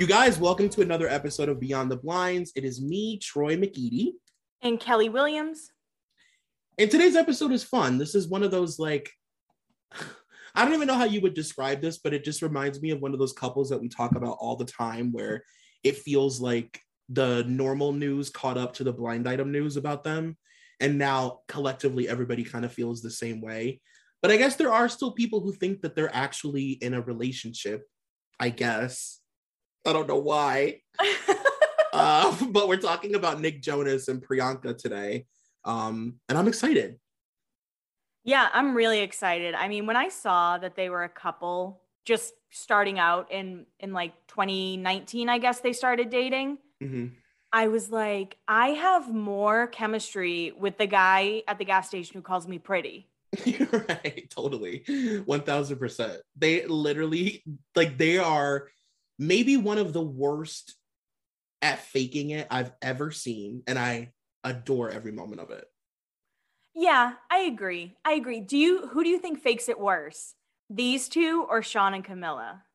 You guys, welcome to another episode of Beyond the Blinds. It is me, Troy McEady. And Kelly Williams. And today's episode is fun. This is one of those, like, I don't even know how you would describe this, but it just reminds me of one of those couples that we talk about all the time where it feels like the normal news caught up to the blind item news about them. And now collectively, everybody kind of feels the same way. But I guess there are still people who think that they're actually in a relationship, I guess. I don't know why. But we're talking about Nick Jonas and Priyanka today. And I'm excited. Yeah, I'm really excited. I mean, when I saw that they were a couple just starting out in like 2019, I guess they started dating. Mm-hmm. I was like, I have more chemistry with the guy at the gas station who calls me pretty. You're right. Totally. 1000%. They literally, like, they are maybe one of the worst at faking it I've ever seen. And I adore every moment of it. Yeah, I agree. Who do you think fakes it worse? These two or Sean and Camilla?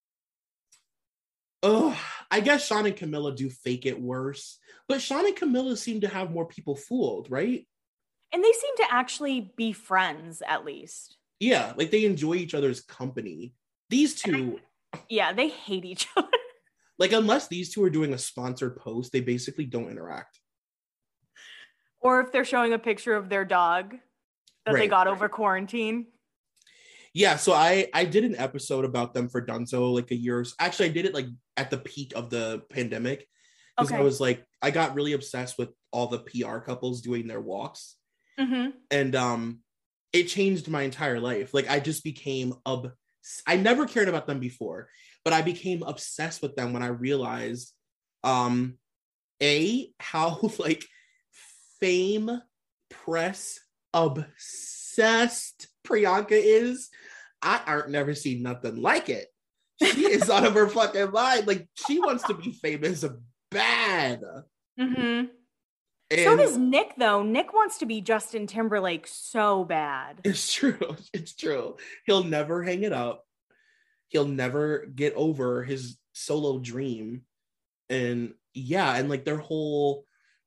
Oh, I guess Sean and Camilla do fake it worse. But Sean and Camilla seem to have more people fooled, right? And they seem to actually be friends, at least. Yeah, like they enjoy each other's company. These two... Yeah, they hate each other. Like, unless these two are doing a sponsored post, they basically don't interact. Or if they're showing a picture of their dog that they got over quarantine. Yeah, so I did an episode about them for Dunzo like a year. Actually, I did it like at the peak of the pandemic because I was like, I got really obsessed with all the PR couples doing their walks. Mm-hmm. And it changed my entire life. Like, I just became I never cared about them before, but I became obsessed with them when I realized how like fame press obsessed Priyanka is. I've never seen nothing like it. She is out of her fucking mind. Like, she wants to be famous bad. Mm-hmm. So does Nick, though. Nick wants to be Justin Timberlake so bad. It's true. It's true. He'll never hang it up. He'll never get over his solo dream. And yeah, and like their whole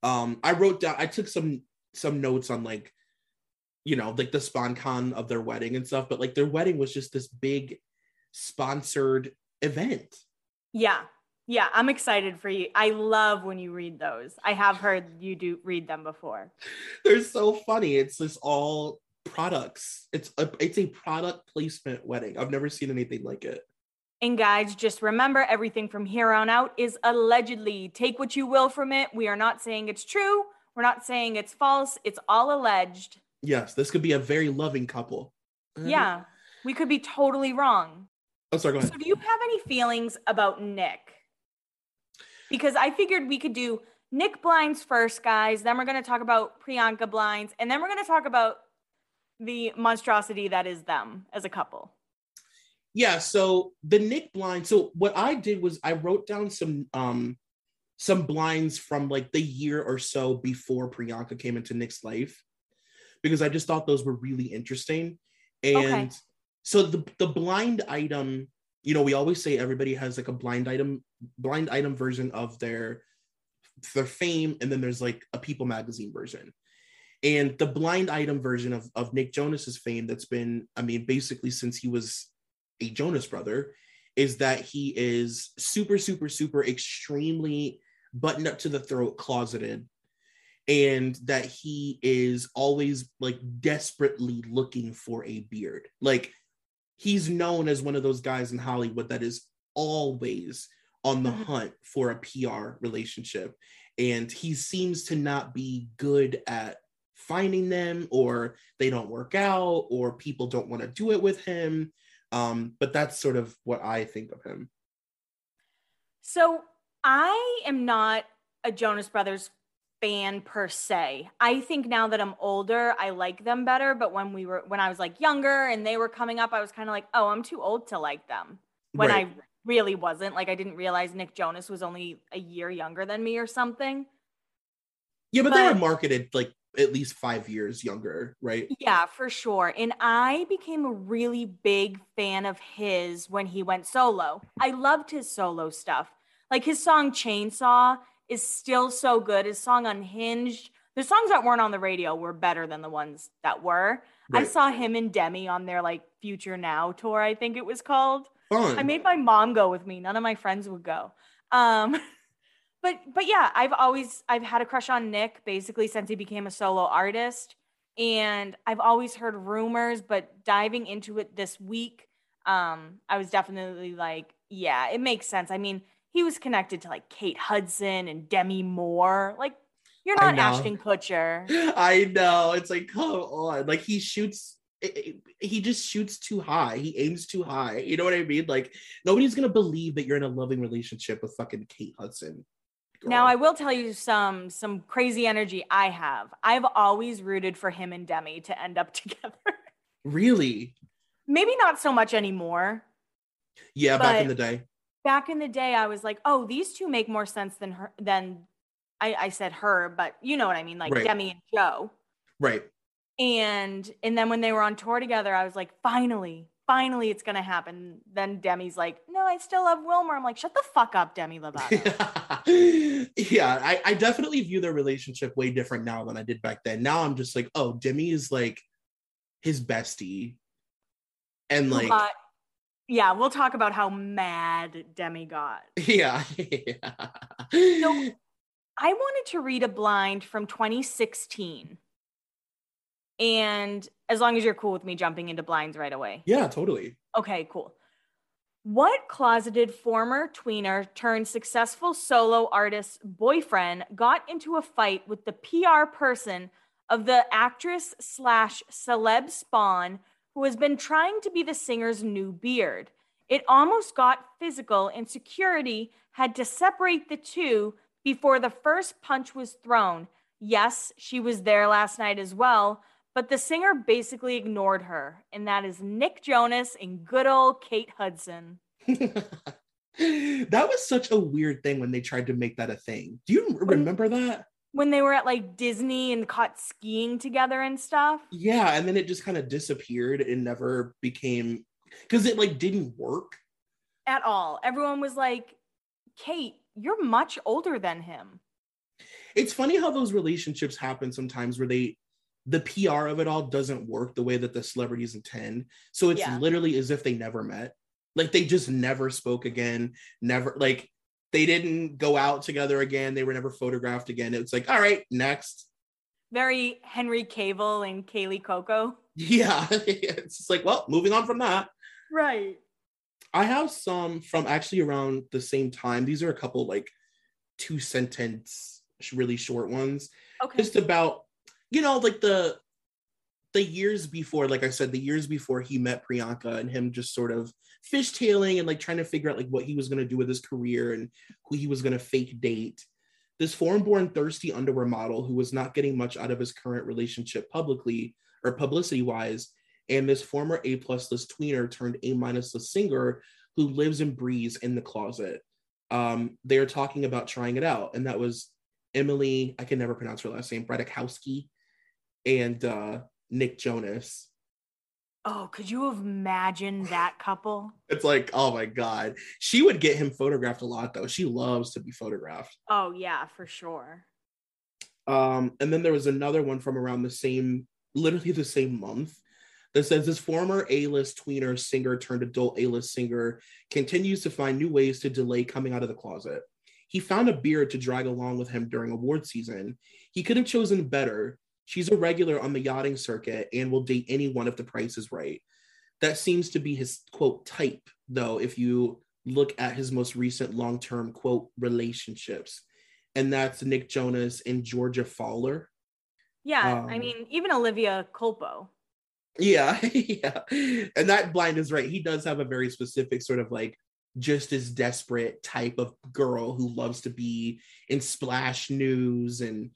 I took some notes on like, you know, like the SponCon of their wedding and stuff, but like their wedding was just this big sponsored event. Yeah, I'm excited for you. I love when you read those. I have heard you do read them before. They're so funny. It's just all products. It's a product placement wedding. I've never seen anything like it. And guys, just remember, everything from here on out is allegedly. Take what you will from it. We are not saying it's true. We're not saying it's false. It's all alleged. Yes, this could be a very loving couple. Yeah, we could be totally wrong. Oh, sorry, go ahead. So do you have any feelings about Nick? Because I figured we could do Nick blinds first, guys. Then we're going to talk about Priyanka blinds. And then we're going to talk about the monstrosity that is them as a couple. Yeah, so the Nick blind. So what I did was I wrote down some blinds from like the year or so before Priyanka came into Nick's life, because I just thought those were really interesting. And so the blind item, you know, we always say everybody has like a blind item version of their fame, and then there's like a People magazine version. And the blind item version of Nick Jonas's fame that's been, I mean, basically since he was a Jonas brother, is that he is super, super, super extremely buttoned up to the throat, closeted, and that he is always like desperately looking for a beard. Like, he's known as one of those guys in Hollywood that is always on the hunt for a PR relationship. And he seems to not be good at finding them, or they don't work out, or people don't want to do it with him. But that's sort of what I think of him. So I am not a Jonas Brothers fan per se. I think now that I'm older, I like them better. But when I was like younger and they were coming up, I was kind of like, oh, I'm too old to like them. When I really wasn't. Like, I didn't realize Nick Jonas was only a year younger than me or something. Yeah, but they were marketed like at least 5 years younger, right? Yeah, for sure. And I became a really big fan of his when he went solo. I loved his solo stuff. Like his song Chainsaw is still so good. His song Unhinged, the songs that weren't on the radio were better than the ones that were. I Right. saw him and Demi on their like Future Now tour, I think it was called. I Fun. made my mom go with me. None of my friends would go. Um, but yeah, I've had a crush on Nick basically since he became a solo artist. And I've always heard rumors, but diving into it this week, I was definitely like, yeah, it makes sense. I mean, he was connected to like Kate Hudson and Demi Moore. Like, you're I not know. Ashton Kutcher. I know. It's like, come on. Like he shoots, he just shoots too high. He aims too high. You know what I mean? Like nobody's gonna believe that you're in a loving relationship with fucking Kate Hudson, Now, girl. I will tell you some crazy energy I have. I've always rooted for him and Demi to end up together. Really? Maybe not so much anymore, Yeah, back in but the day. back in the day, I was like, oh, these two make more sense than her than I said her, but you know what I mean, like Right. Demi and Joe. Right. And then when they were on tour together, I was like, finally it's gonna happen. Then Demi's like, no, I still love Wilmer. I'm like, shut the fuck up, Demi Lovato. Yeah, I definitely view their relationship way different now than I did back then. Now I'm just like, oh, Demi is like his bestie. And Who like, got Yeah, we'll talk about how mad Demi got. yeah. So Yeah. I wanted to read a blind from 2016. And as long as you're cool with me jumping into blinds right away. Yeah, totally. Okay, cool. What closeted former tweener turned successful solo artist's boyfriend got into a fight with the PR person of the actress slash celeb spawn who has been trying to be the singer's new beard? It almost got physical, and security had to separate the two before the first punch was thrown. Yes, she was there last night as well, but the singer basically ignored her, and that is Nick Jonas and good old Kate Hudson. That was such a weird thing when they tried to make that a thing. Do you When remember that? when they were at like Disney and caught skiing together and stuff. Yeah, and then it just kind of disappeared and never became because it like didn't work. At all. Everyone was like, Kate, you're much older than him. It's funny how those relationships happen sometimes where the PR of it all doesn't work the way that the celebrities intend. So it's Yeah. literally as if they never met. Like they just never spoke again, never like they didn't go out together again. They were never photographed again. It's like, all right, next. Very Henry Cavill and Kaylee Coco. Yeah. It's just like, well, moving on from that. Right. I have some from actually around the same time. These are a couple like 2 sentence, really short ones. Okay. Just about, like the years before, like I said, the years before he met Priyanka and him just sort of fishtailing and like trying to figure out like what he was going to do with his career and who he was going to fake date. This foreign-born thirsty underwear model who was not getting much out of his current relationship publicly or publicity-wise, and this former A-plus list tweener turned A-minus list singer who lives and breathes in the closet. They are talking about trying it out, and that was Emily, I can never pronounce her last name, Bradikowski, and Nick Jonas. Oh, could you have imagined that couple? It's like, oh my God. She would get him photographed a lot, though. She loves to be photographed. Oh, yeah, for sure. And then there was another one from around literally the same month, that says this former A-list tweener singer turned adult A-list singer continues to find new ways to delay coming out of the closet. He found a beard to drag along with him during award season. He could have chosen better. She's a regular on the yachting circuit and will date anyone if the price is right. That seems to be his, quote, type, though, if you look at his most recent long-term, quote, relationships. And that's Nick Jonas and Georgia Fowler. Yeah, I mean, even Olivia Culpo. Yeah, yeah. And that blind is right. He does have a very specific sort of like just as desperate type of girl who loves to be in splash news and,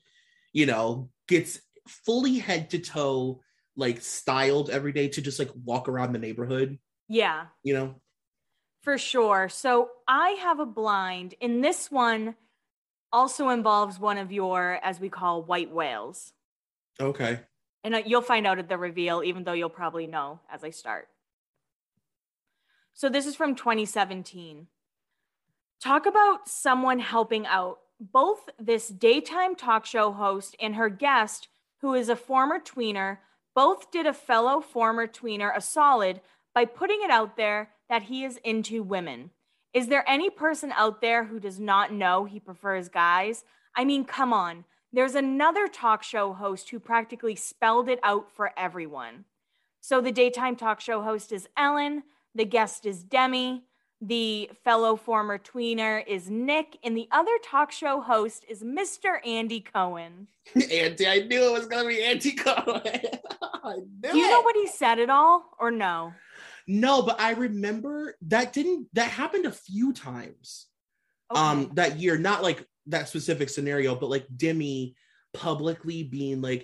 gets fully head to toe like styled every day to just like walk around the neighborhood. Yeah. For sure. So I have a blind, and this one also involves one of your, as we call, white whales. Okay. And you'll find out at the reveal, even though you'll probably know as I start. So this is from 2017. Talk about someone helping out. Both this daytime talk show host and her guest, who is a former tweener, both did a fellow former tweener a solid by putting it out there that he is into women. Is there any person out there who does not know he prefers guys? I mean, come on. There's another talk show host who practically spelled it out for everyone. So the daytime talk show host is Ellen, the guest is Demi, the fellow former tweener is Nick, and the other talk show host is Mr. Andy Cohen. Andy, I knew it was going to be Andy Cohen. Do you know what he said at all, or no? No, but I remember that happened a few times that year, not like that specific scenario, but like Demi publicly being like,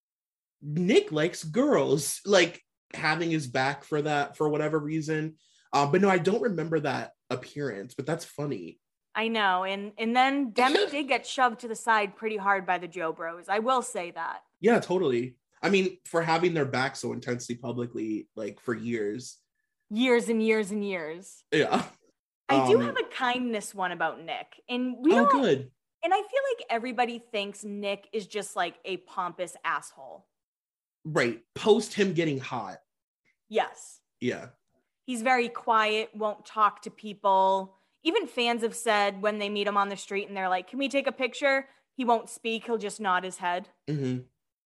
Nick likes girls, like having his back for that for whatever reason. But no, I don't remember that appearance, but that's funny. I know. And then Demi did get shoved to the side pretty hard by the Joe Bros. I will say that. Yeah, totally. I mean, for having their back so intensely publicly, like for years. Years and years and years. Yeah. I do have a kindness one about Nick. And we don't, good. And I feel like everybody thinks Nick is just like a pompous asshole. Right. Post him getting hot. Yes. Yeah. He's very quiet, won't talk to people. Even fans have said when they meet him on the street and they're like, can we take a picture? He won't speak. He'll just nod his head. Mm-hmm.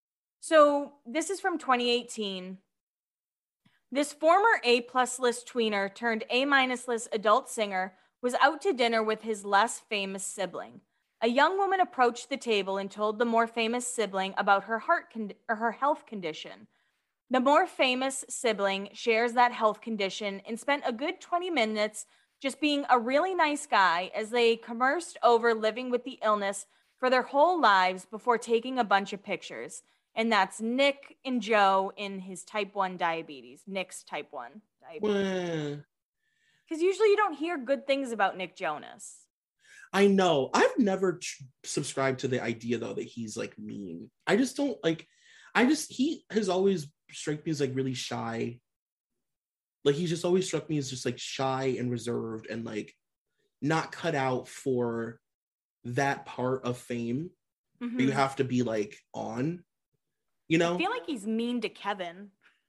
So this is from 2018. This former A-plus list tweener turned A-minus list adult singer was out to dinner with his less famous sibling. A young woman approached the table and told the more famous sibling about her her health condition. The more famous sibling shares that health condition and spent a good 20 minutes just being a really nice guy as they conversed over living with the illness for their whole lives before taking a bunch of pictures. And that's Nick and Joe in his type 1 diabetes. Nick's type 1 diabetes. Because usually you don't hear good things about Nick Jonas. I know. I've never subscribed to the idea, though, that he's like mean. I just don't like, he has always struck me as like really shy. Like he's just always struck me as just like shy and reserved and like not cut out for that part of fame. Mm-hmm. You have to be like on, you know? I feel like he's mean to Kevin.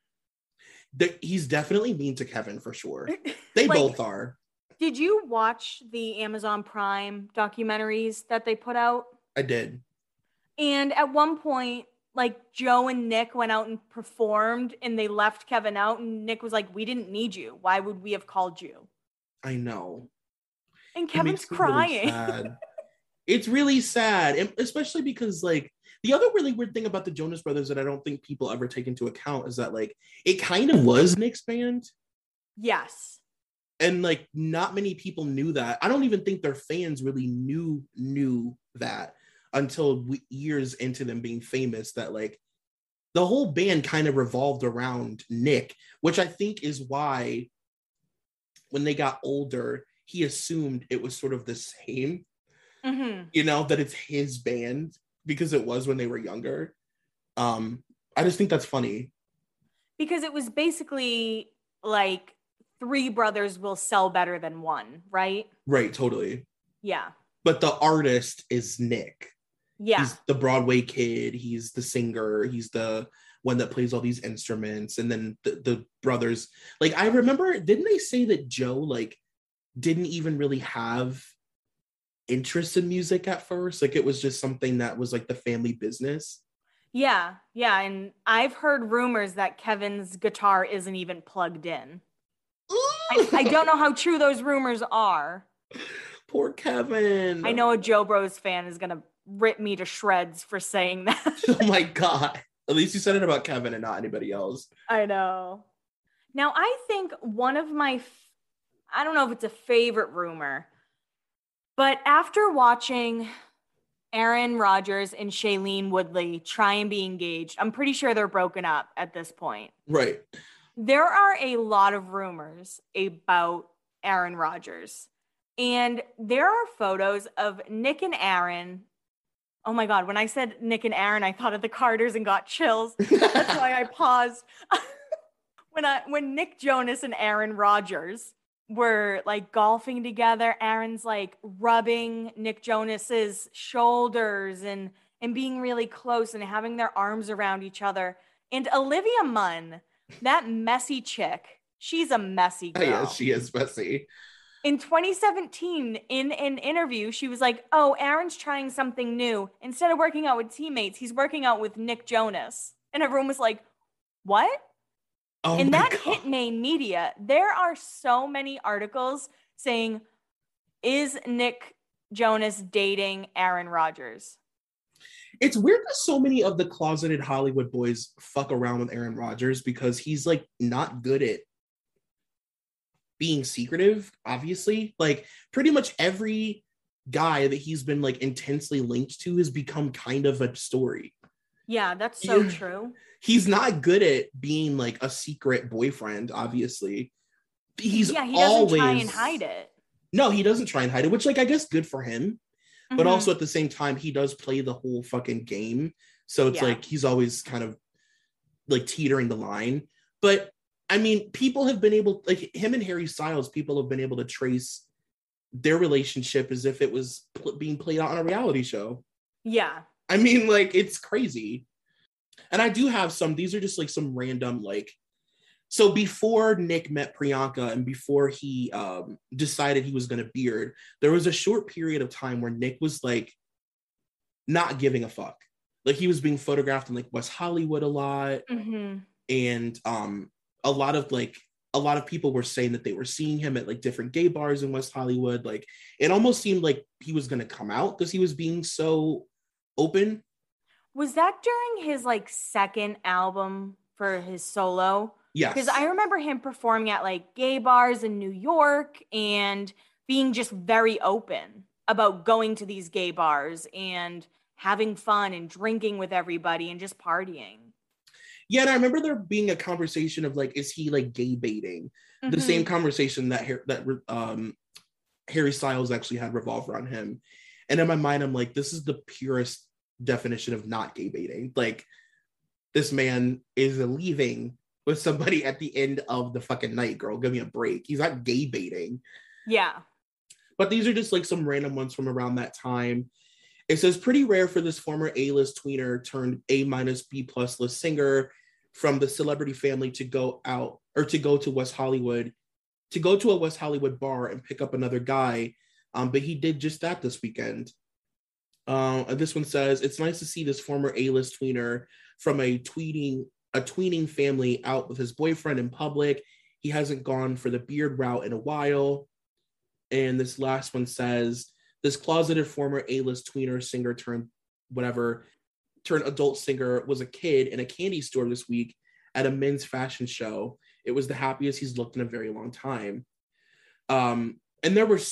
He's definitely mean to Kevin for sure. They like, both are. Did you watch the Amazon Prime documentaries that they put out? I did. And at one point, like Joe and Nick went out and performed and they left Kevin out and Nick was like, we didn't need you. Why would we have called you? I know. And Kevin's crying. Really sad. It's really sad. And especially because like the other really weird thing about the Jonas Brothers that I don't think people ever take into account is that like it kind of was Nick's band. Yes. And like not many people knew that. I don't even think their fans really knew that until years into them being famous, that like the whole band kind of revolved around Nick, which I think is why when they got older, he assumed it was sort of the same, you know, that it's his band because it was when they were younger. I just think that's funny. Because it was basically like 3 brothers will sell better than one, right? Right, totally. Yeah. But the artist is Nick. Yeah. He's the Broadway kid. He's the singer. He's the one that plays all these instruments. And then the brothers, like, I remember, didn't they say that Joe, like, didn't even really have interest in music at first? Like, it was just something that was, like, the family business. Yeah. Yeah. And I've heard rumors that Kevin's guitar isn't even plugged in. I don't know how true those rumors are. Poor Kevin. I know a Joe Bros fan is going to rip me to shreds for saying that. Oh my God. At least you said it about Kevin and not anybody else. I know. Now, I think one of my, I don't know if it's a favorite rumor, but after watching Aaron Rodgers and Shailene Woodley try and be engaged, I'm pretty sure they're broken up at this point. Right. There are a lot of rumors about Aaron Rodgers. And there are photos of Nick and Aaron. Oh my God, when I said Nick and Aaron, I thought of the Carters and got chills. That's why I paused. When Nick Jonas and Aaron Rodgers were like golfing together. Aaron's like rubbing Nick Jonas's shoulders and being really close and having their arms around each other. And Olivia Munn, that messy chick, she's a messy girl. Yeah, she is messy. In 2017, in an interview, she was like, "Oh, Aaron's trying something new. Instead of working out with teammates, he's working out with Nick Jonas." And everyone was like, "What?" Oh And my that God. hit main media. There are so many articles saying, "Is Nick Jonas dating Aaron Rodgers?" It's weird that so many of the closeted Hollywood boys fuck around with Aaron Rodgers because he's like not good at being secretive, obviously. Like pretty much every guy that he's been like intensely linked to has become kind of a story. Yeah, that's so true. He's not good at being like a secret boyfriend, obviously. He doesn't always try and hide it. No, he doesn't try and hide it, which like I guess good for him. But also at the same time, he does play the whole fucking game. So it's like he's always kind of like teetering the line. But I mean, people have been able, like him and Harry Styles, people have been able to trace their relationship as if it was being played out on a reality show. Yeah. I mean, like, it's crazy. And I do have some, these are just like some random, like, so before Nick met Priyanka and before he decided he was going to beard, there was a short period of time where Nick was like not giving a fuck. Like he was being photographed in like West Hollywood a lot. And a lot of people were saying that they were seeing him at like different gay bars in West Hollywood. Like it almost seemed like he was going to come out because he was being so open. Was that during his like second album for his solo? Yes. Because I remember him performing at like gay bars in New York and being just very open about going to these gay bars and having fun and drinking with everybody and just partying. Yeah, and I remember there being a conversation of like, is he like gay baiting? The same conversation that Harry Styles actually had revolved around him. And in my mind, I'm like, this is the purest definition of not gay baiting. Like, this man is leaving with somebody at the end of the fucking night, girl. Give me a break. He's not gay baiting. Yeah. But these are just like some random ones from around that time. It says pretty rare for this former A-list tweener turned A-B+ list singer from the celebrity family to go out or to go to West Hollywood, to go to a West Hollywood bar and pick up another guy. But he did just that this weekend. This one says, it's nice to see this former A-list tweener from a tweening family out with his boyfriend in public. He hasn't gone for the beard route in a while. And this last one says, this closeted former A-list tweener singer turned adult singer was a kid in a candy store this week at a men's fashion show. It was the happiest he's looked in a very long time. And there were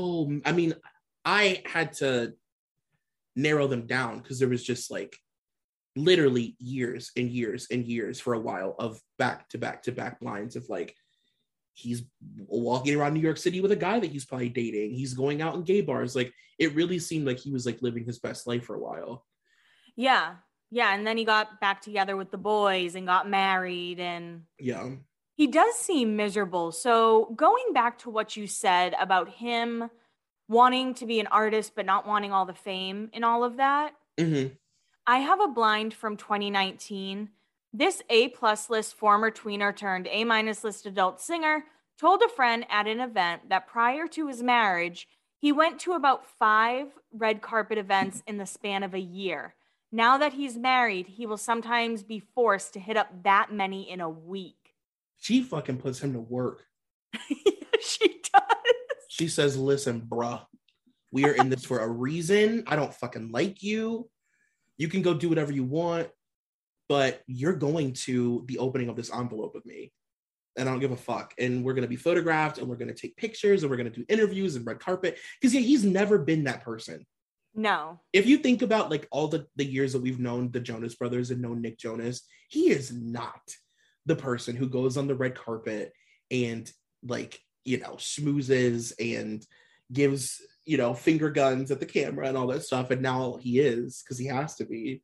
I had to narrow them down because there was just like literally years and years and years for a while of back to back to back blinds of like, he's walking around New York City with a guy that he's probably dating. He's going out in gay bars. Like it really seemed like he was like living his best life for a while. Yeah. Yeah. And then he got back together with the boys and got married and yeah, he does seem miserable. So going back to what you said about him wanting to be an artist, but not wanting all the fame and all of that. I have a blind from 2019. This A+ list former tweener turned A- list adult singer told a friend at an event that prior to his marriage, he went to about 5 red carpet events in the span of a year. Now that he's married, he will sometimes be forced to hit up that many in a week. She fucking puts him to work. She does. She says, listen, bruh, we are in this for a reason. I don't fucking like you. You can go do whatever you want, but you're going to the opening of this envelope with me. And I don't give a fuck. And we're going to be photographed and we're going to take pictures and we're going to do interviews and red carpet. Because yeah, he's never been that person. No. If you think about like all the years that we've known the Jonas Brothers and known Nick Jonas, he is not the person who goes on the red carpet and like, you know, schmoozes and gives, you know, finger guns at the camera and all that stuff. And now he is, because he has to be.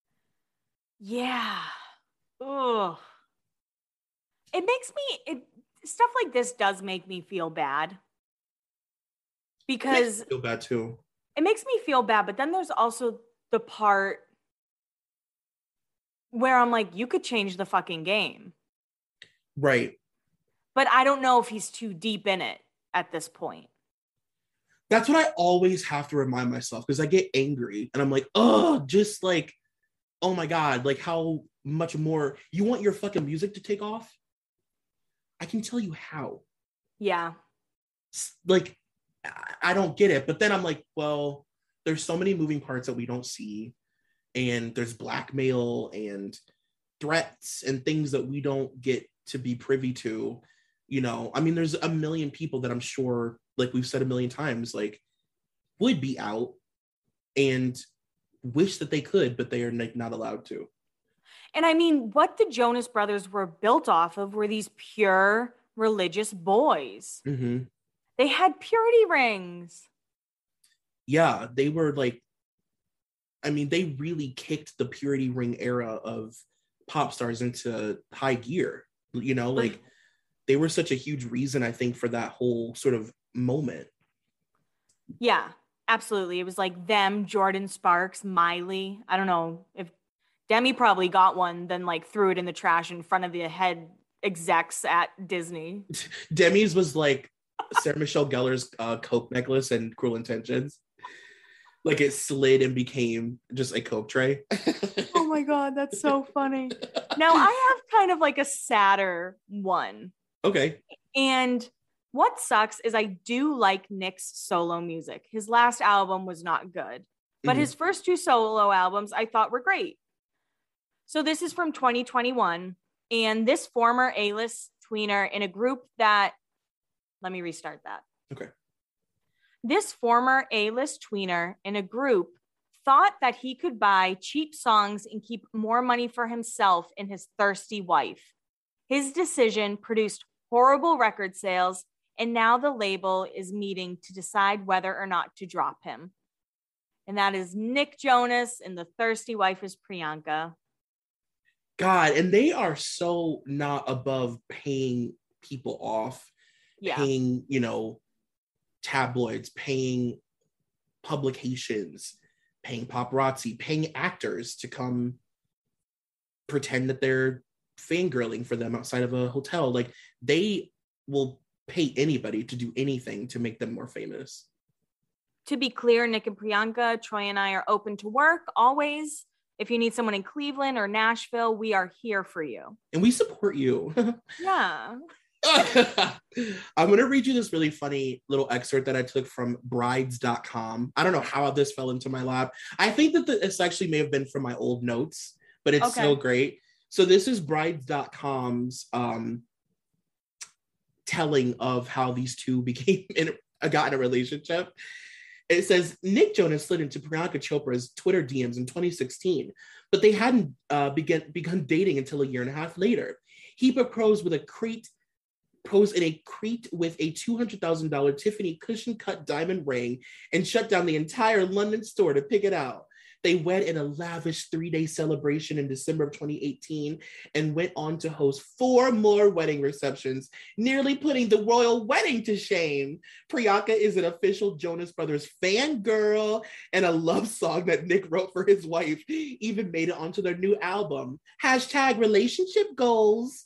Yeah. Ugh. It makes me, stuff like this does make me feel bad. Because I feel bad too. It makes me feel bad, but then there's also the part where I'm like, you could change the fucking game. Right. But I don't know if he's too deep in it at this point. That's what I always have to remind myself, because I get angry and I'm like, oh, just like, oh my God, like how much more you want your fucking music to take off? I can tell you how. Yeah. Like, I don't get it. But then I'm like, well, there's so many moving parts that we don't see. And there's blackmail and threats and things that we don't get to be privy to. You know, I mean, there's a million people that I'm sure, like we've said a million times, like would be out and wish that they could, but they are not allowed to. And I mean, what the Jonas Brothers were built off of were these pure religious boys. Mm-hmm. They had purity rings. Yeah, they were like, I mean, they really kicked the purity ring era of pop stars into high gear. You know, like they were such a huge reason, I think, for that whole sort of moment. Yeah, absolutely. It was like them, Jordan Sparks, Miley. I don't know if Demi probably got one, then like threw it in the trash in front of the head execs at Disney. Demi's was like Sarah Michelle Gellar's Coke necklace and Cruel Intentions. Like it slid and became just a Coke tray. Oh my God, that's so funny. Now I have kind of like a sadder one. Okay. And what sucks is I do like Nick's solo music. His last album was not good, but his first two solo albums I thought were great. So this is from 2021. And this former A-list tweener in a group that, let me restart that. Okay. This former A-list tweener in a group thought that he could buy cheap songs and keep more money for himself and his thirsty wife. His decision produced horrible record sales, and now the label is meeting to decide whether or not to drop him. And that is Nick Jonas, and the thirsty wife is Priyanka. God, and they are so not above paying people off, paying, you know, tabloids, paying publications, paying paparazzi, paying actors to come pretend that they're fangirling for them outside of a hotel. Like they will pay anybody to do anything to make them more famous. To be clear, Nick and Priyanka, Troy and I are open to work always. If you need someone in Cleveland or Nashville, we are here for you. And we support you. Yeah. I'm going to read you this really funny little excerpt that I took from brides.com. I don't know how this fell into my lap. I think that this actually may have been from my old notes, but it's so great. So this is brides.com's telling of how these two got in a relationship. It says, Nick Jonas slid into Priyanka Chopra's Twitter DMs in 2016, but they hadn't begun dating until a year and a half later. He proposed in a Crete with a $200,000 Tiffany cushion-cut diamond ring and shut down the entire London store to pick it out. They wed in a lavish 3-day celebration in December of 2018 and went on to host 4 more wedding receptions, nearly putting the royal wedding to shame. Priyanka is an official Jonas Brothers fangirl, and a love song that Nick wrote for his wife even made it onto their new album. #relationship goals.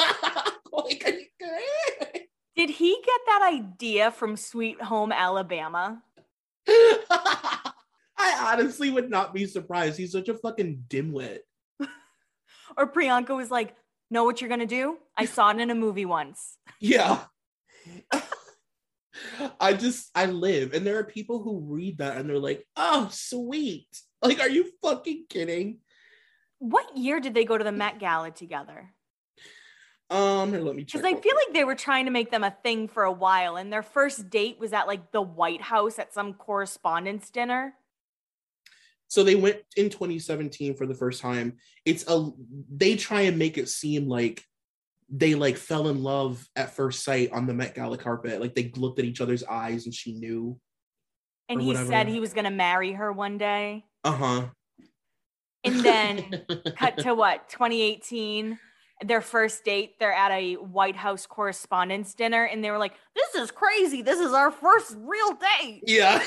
Did he get that idea from Sweet Home Alabama? I honestly would not be surprised. He's such a fucking dimwit. Or Priyanka was like, know what you're going to do? I saw it in a movie once. Yeah. I live. And there are people who read that and they're like, oh, sweet. Like, are you fucking kidding? What year did they go to the Met Gala together? Let me check. Because I feel like they were trying to make them a thing for a while. And their first date was at like the White House at some correspondence dinner. So they went in 2017 for the first time. They try and make it seem like they like fell in love at first sight on the Met Gala carpet. Like they looked at each other's eyes and she knew. And he said he was going to marry her one day. Uh-huh. And then cut to what, 2018? their first date, they're at a White House Correspondents' Dinner, and they were like, "This is crazy. This is our first real date." Yeah.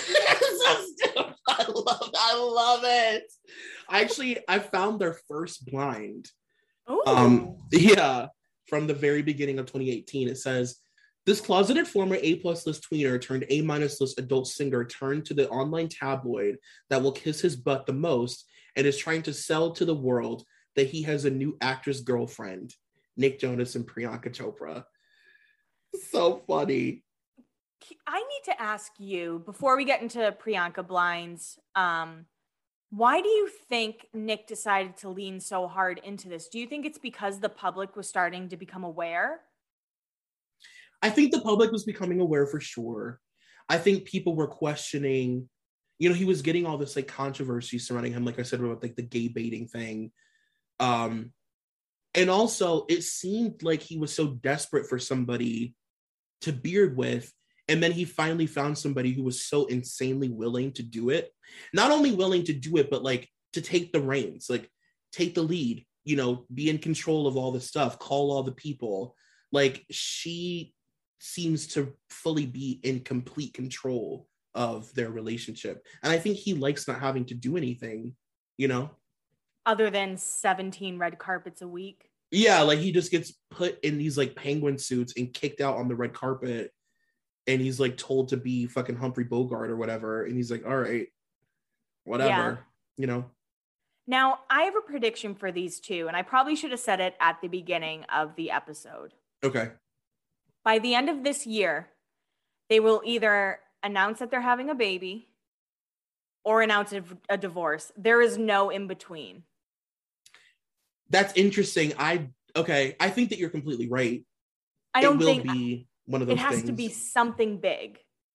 I love it. I found their first blind. Yeah, from the very beginning of 2018. It says, this closeted former A-plus list tweener turned A-minus list adult singer turned to the online tabloid that will kiss his butt the most and is trying to sell to the world that he has a new actress girlfriend, Nick Jonas and Priyanka Chopra. So funny. I need to ask you, before we get into Priyanka blinds, why do you think Nick decided to lean so hard into this? Do you think it's because the public was starting to become aware? I think the public was becoming aware for sure. I think people were questioning, he was getting all this like controversy surrounding him, like I said, about like the gay baiting thing. And also it seemed like he was so desperate for somebody to beard with. And then he finally found somebody who was so insanely willing to do it. Not only willing to do it, but like to take the reins, like take the lead, be in control of all the stuff, call all the people. Like she seems to fully be in complete control of their relationship. And I think he likes not having to do anything, Other than 17 red carpets a week. Yeah, like he just gets put in these like penguin suits and kicked out on the red carpet. And he's like told to be fucking Humphrey Bogart or whatever. And he's like, all right, whatever, Now, I have a prediction for these two, and I probably should have said it at the beginning of the episode. Okay. By the end of this year, they will either announce that they're having a baby or announce a divorce. There is no in between. That's interesting. I think that you're completely right. I don't think it will be one of those things. It has to be something big.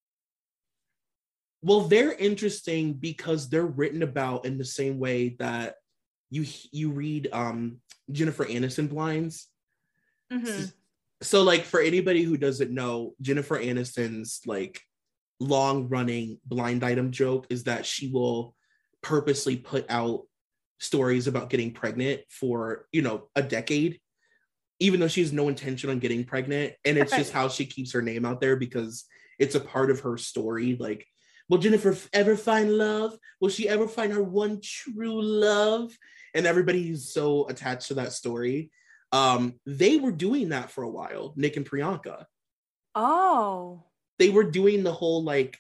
Well, they're interesting because they're written about in the same way that you read Jennifer Aniston blinds. Mm-hmm. So like for anybody who doesn't know, Jennifer Aniston's like long running blind item joke is that she will purposely put out stories about getting pregnant for, a decade, even though she has no intention on getting pregnant. And it's just how she keeps her name out there because it's a part of her story. Like, will Jennifer ever find love? Will she ever find her one true love? And everybody's so attached to that story. They were doing that for a while, Nick and Priyanka. Oh. They were doing the whole like,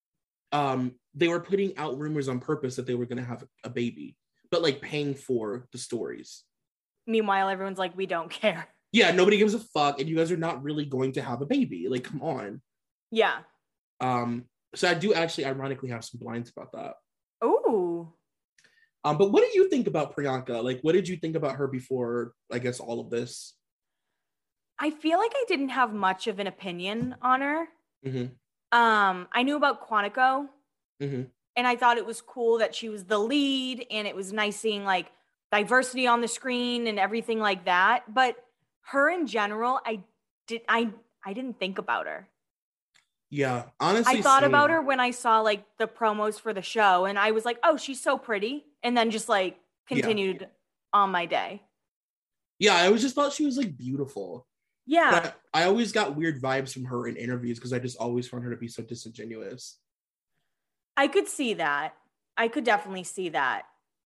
they were putting out rumors on purpose that they were going to have a baby, but like paying for the stories. Meanwhile, everyone's like, we don't care. Yeah, nobody gives a fuck, and you guys are not really going to have a baby. Like, come on. Yeah. So I do actually ironically have some blinds about that. Ooh. But what do you think about Priyanka? Like, what did you think about her before, I guess, all of this? I feel like I didn't have much of an opinion on her. Mm-hmm. I knew about Quantico. Mm-hmm. And I thought it was cool that she was the lead, and it was nice seeing like diversity on the screen and everything like that. But her in general, I didn't think about her. Yeah, honestly, I thought about her when I saw like the promos for the show, and I was like, oh, she's so pretty. And then just like continued on my day. Yeah, I always just thought she was like beautiful. Yeah. But I always got weird vibes from her in interviews because I just always found her to be so disingenuous. I could see that. I could definitely see that.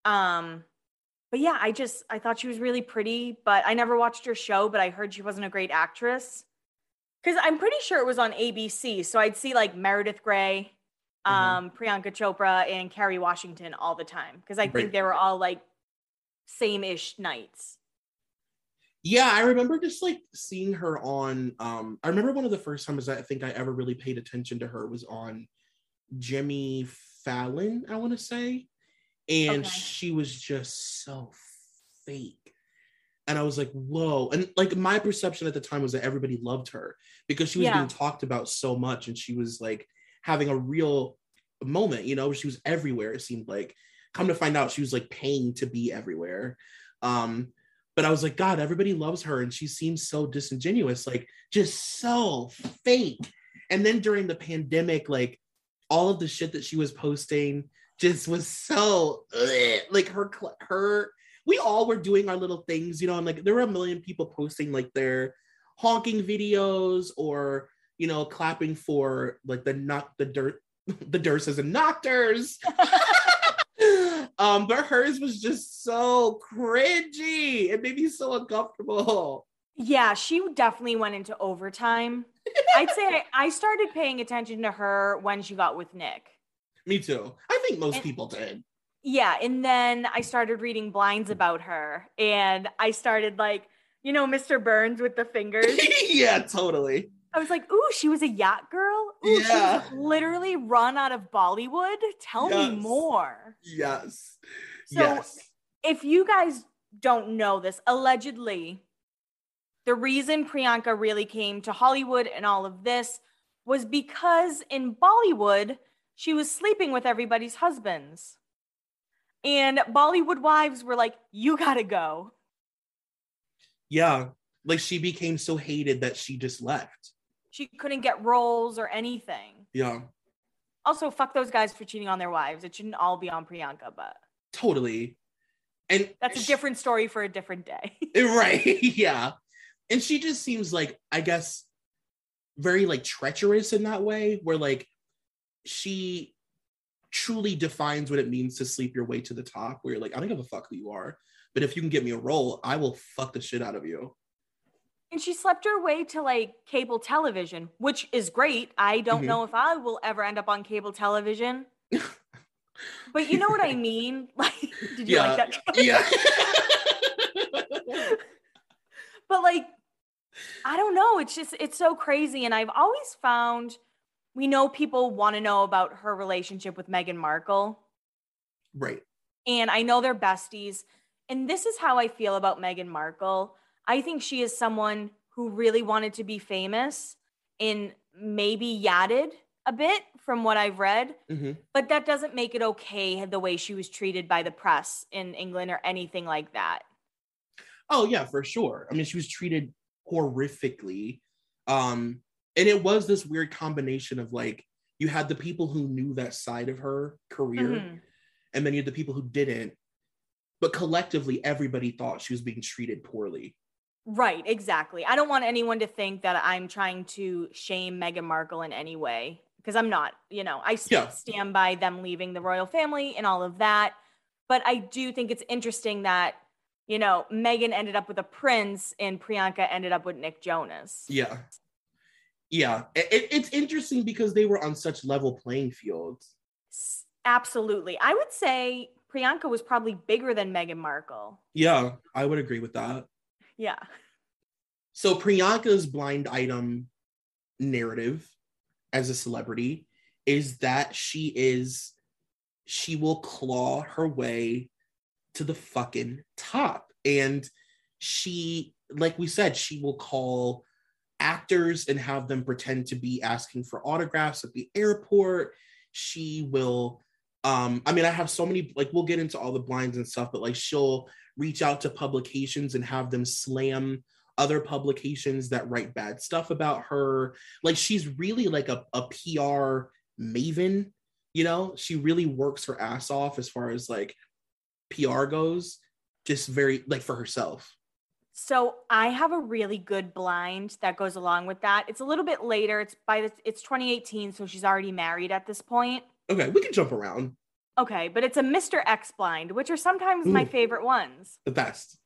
But yeah, I thought she was really pretty, but I never watched her show, but I heard she wasn't a great actress. Because I'm pretty sure it was on ABC. So I'd see like Meredith Grey, Priyanka Chopra, and Kerry Washington all the time. Because I think they were all like same-ish nights. Yeah, I remember just like seeing her on, I remember one of the first times I think I ever really paid attention to her was on Jimmy Fallon, I want to say. And she was just so fake. And I was like, whoa. And like my perception at the time was that everybody loved her because she was being talked about so much. And she was like having a real moment, she was everywhere. It seemed like, come to find out she was like paying to be everywhere. But I was like, God, everybody loves her. And she seems so disingenuous, like just so fake. And then during the pandemic, like all of the shit that she was posting just was so like her we all were doing our little things, you know, and like there were a million people posting like their honking videos or, you know, clapping for like the Durses and Nocters. But hers was just so cringy. It made me so uncomfortable. Yeah, she definitely went into overtime. I'd say I started paying attention to her when she got with Nick. Me too. I think most people did. Yeah, and then I started reading blinds about her, and I started like, you know, Mr. Burns with the fingers. Yeah, totally. I was like, ooh, she was a yacht girl? Ooh, Yeah. she was literally run out of Bollywood? Tell me more. Yes. So if you guys don't know this, allegedly, the reason Priyanka really came to Hollywood and all of this was because in Bollywood, she was sleeping with everybody's husbands. And Bollywood wives were like, you gotta go. Yeah. Like she became so hated that she just left. She couldn't get roles or anything. Yeah. Also, fuck those guys for cheating on their wives. It shouldn't all be on Priyanka, but totally. And that's a different story for a different day. Right. Yeah. And she just seems like, I guess, very like treacherous in that way, where like she truly defines what it means to sleep your way to the top, where you're like, I don't give a fuck who you are, but if you can get me a role, I will fuck the shit out of you. And she slept her way to like cable television, which is great. I don't know if I will ever end up on cable television. But you know what I mean? Like, did you like that? Yeah. But like, I don't know. It's so crazy. And I've always found, we know people want to know about her relationship with Meghan Markle. Right. And I know they're besties. And this is how I feel about Meghan Markle. I think she is someone who really wanted to be famous and maybe yatted a bit from what I've read. But that doesn't make it okay the way she was treated by the press in England or anything like that. Oh, yeah, for sure. I mean, she was treated horrifically. And it was this weird combination of like, you had the people who knew that side of her career, and then you had the people who didn't. But collectively, everybody thought she was being treated poorly. Right, exactly. I don't want anyone to think that I'm trying to shame Meghan Markle in any way, because I'm not. You know, I stand by them leaving the royal family and all of that. But I do think it's interesting that, you know, Meghan ended up with a prince and Priyanka ended up with Nick Jonas. Yeah. Yeah. It's interesting because they were on such level playing fields. Absolutely. I would say Priyanka was probably bigger than Meghan Markle. Yeah, I would agree with that. Yeah. So Priyanka's blind item narrative as a celebrity is that she will claw her way to the fucking top. And she, like we said, she will call actors and have them pretend to be asking for autographs at the airport. She will, I mean, I have so many, like, we'll get into all the blinds and stuff, but like she'll reach out to publications and have them slam other publications that write bad stuff about her. Like, she's really like a PR maven, you know? She really works her ass off as far as like PR goes, just very like for herself. So I have a really good blind that goes along with that. It's a little bit later. It's 2018, so she's already married at this point. Okay, we can jump around. Okay, but it's a Mr. X blind, which are sometimes my favorite ones. The best.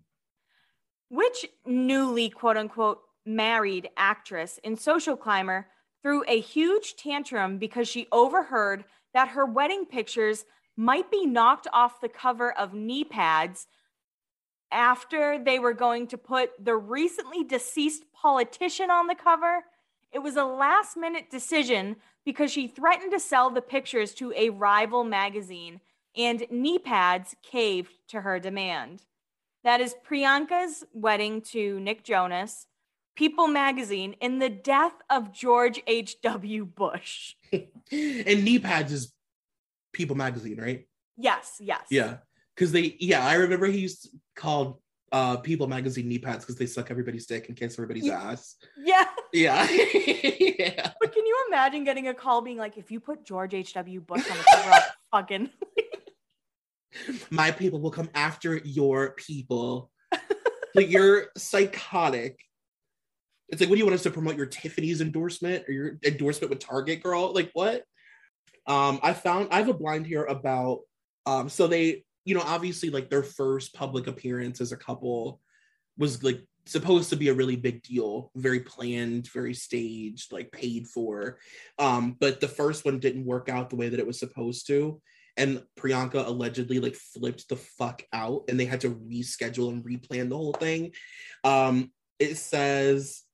Which newly, quote unquote, married actress in Social Climber threw a huge tantrum because she overheard that her wedding pictures might be knocked off the cover of knee pads after they were going to put the recently deceased politician on the cover? It was a last-minute decision because she threatened to sell the pictures to a rival magazine, and knee pads caved to her demand. That is Priyanka's wedding to Nick Jonas, People magazine, and the death of George H.W. Bush. And knee pads is People magazine, right? Yes. Yeah. Because I remember he used to call People magazine knee pads because they suck everybody's dick and kiss everybody's ass. Yeah. Yeah. But can you imagine getting a call being like, if you put George H.W. Bush on the cover, I'll fucking... My people will come after your people. Like, you're psychotic. It's like, what do you want us to promote, your Tiffany's endorsement or your endorsement with Target, girl? Like, what? I have a blind here about so they, obviously, like, their first public appearance as a couple was like supposed to be a really big deal, very planned, very staged, like paid for. But the first one didn't work out the way that it was supposed to. And Priyanka allegedly like flipped the fuck out and they had to reschedule and replan the whole thing. It says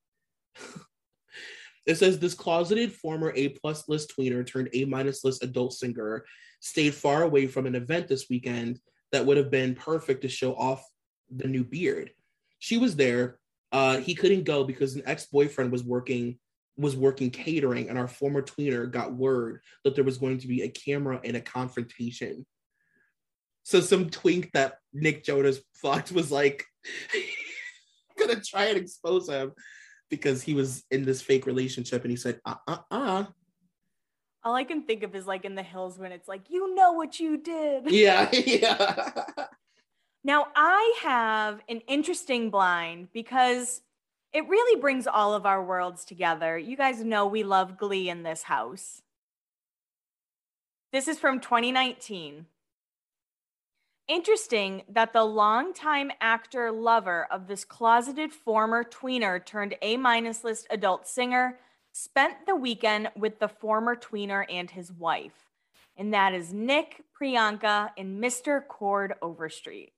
this closeted former A+ list tweener turned A- list adult singer stayed far away from an event this weekend that would have been perfect to show off the new beard. She was there. He couldn't go because an ex-boyfriend was working catering, and our former tweener got word that there was going to be a camera and a confrontation. So some twink that Nick Jonas fucked was like gonna try and expose him because he was in this fake relationship, and he said, All I can think of is like in The Hills when it's like, you know what you did. Yeah, yeah. Now, I have an interesting blind because it really brings all of our worlds together. You guys know we love Glee in this house. This is from 2019. Interesting that the longtime actor lover of this closeted former tweener turned A- list adult singer spent the weekend with the former tweener and his wife. And that is Nick, Priyanka, and Mr. Cord Overstreet.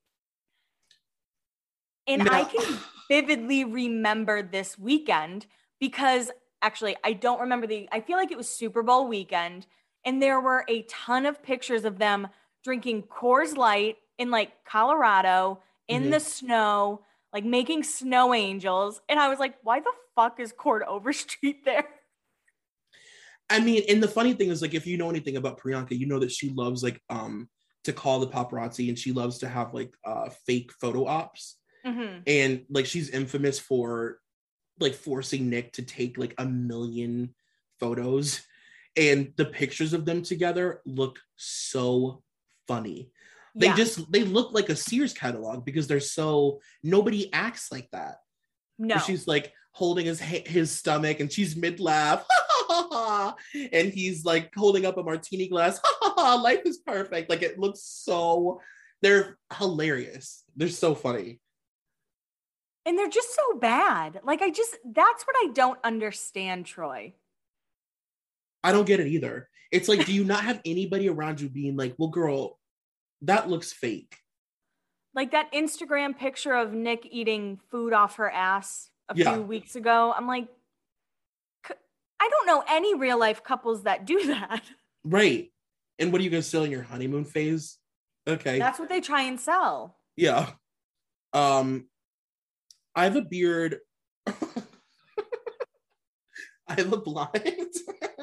And I can vividly remember this weekend because actually I don't remember I feel like it was Super Bowl weekend and there were a ton of pictures of them drinking Coors Light in like Colorado in the snow, like making snow angels. And I was like, why the fuck is Cord Overstreet there? I mean, and the funny thing is, like, if you know anything about Priyanka, you know that she loves like to call the paparazzi and she loves to have like fake photo ops. And like she's infamous for like forcing Nick to take like 1 million photos, and the pictures of them together look so funny. Yeah. They look like a Sears catalog because nobody acts like that. No. Where she's like holding his stomach and she's mid-laugh and he's like holding up a martini glass. Life is perfect. Like, it looks they're hilarious. They're so funny. And they're just so bad. Like, that's what I don't understand, Troy. I don't get it either. It's like, do you not have anybody around you being like, well, girl, that looks fake? Like that Instagram picture of Nick eating food off her ass a few weeks ago. I'm like, I don't know any real life couples that do that. Right. And what are you going to sell in your honeymoon phase? Okay. That's what they try and sell. Yeah. I have a beard. I have a blind.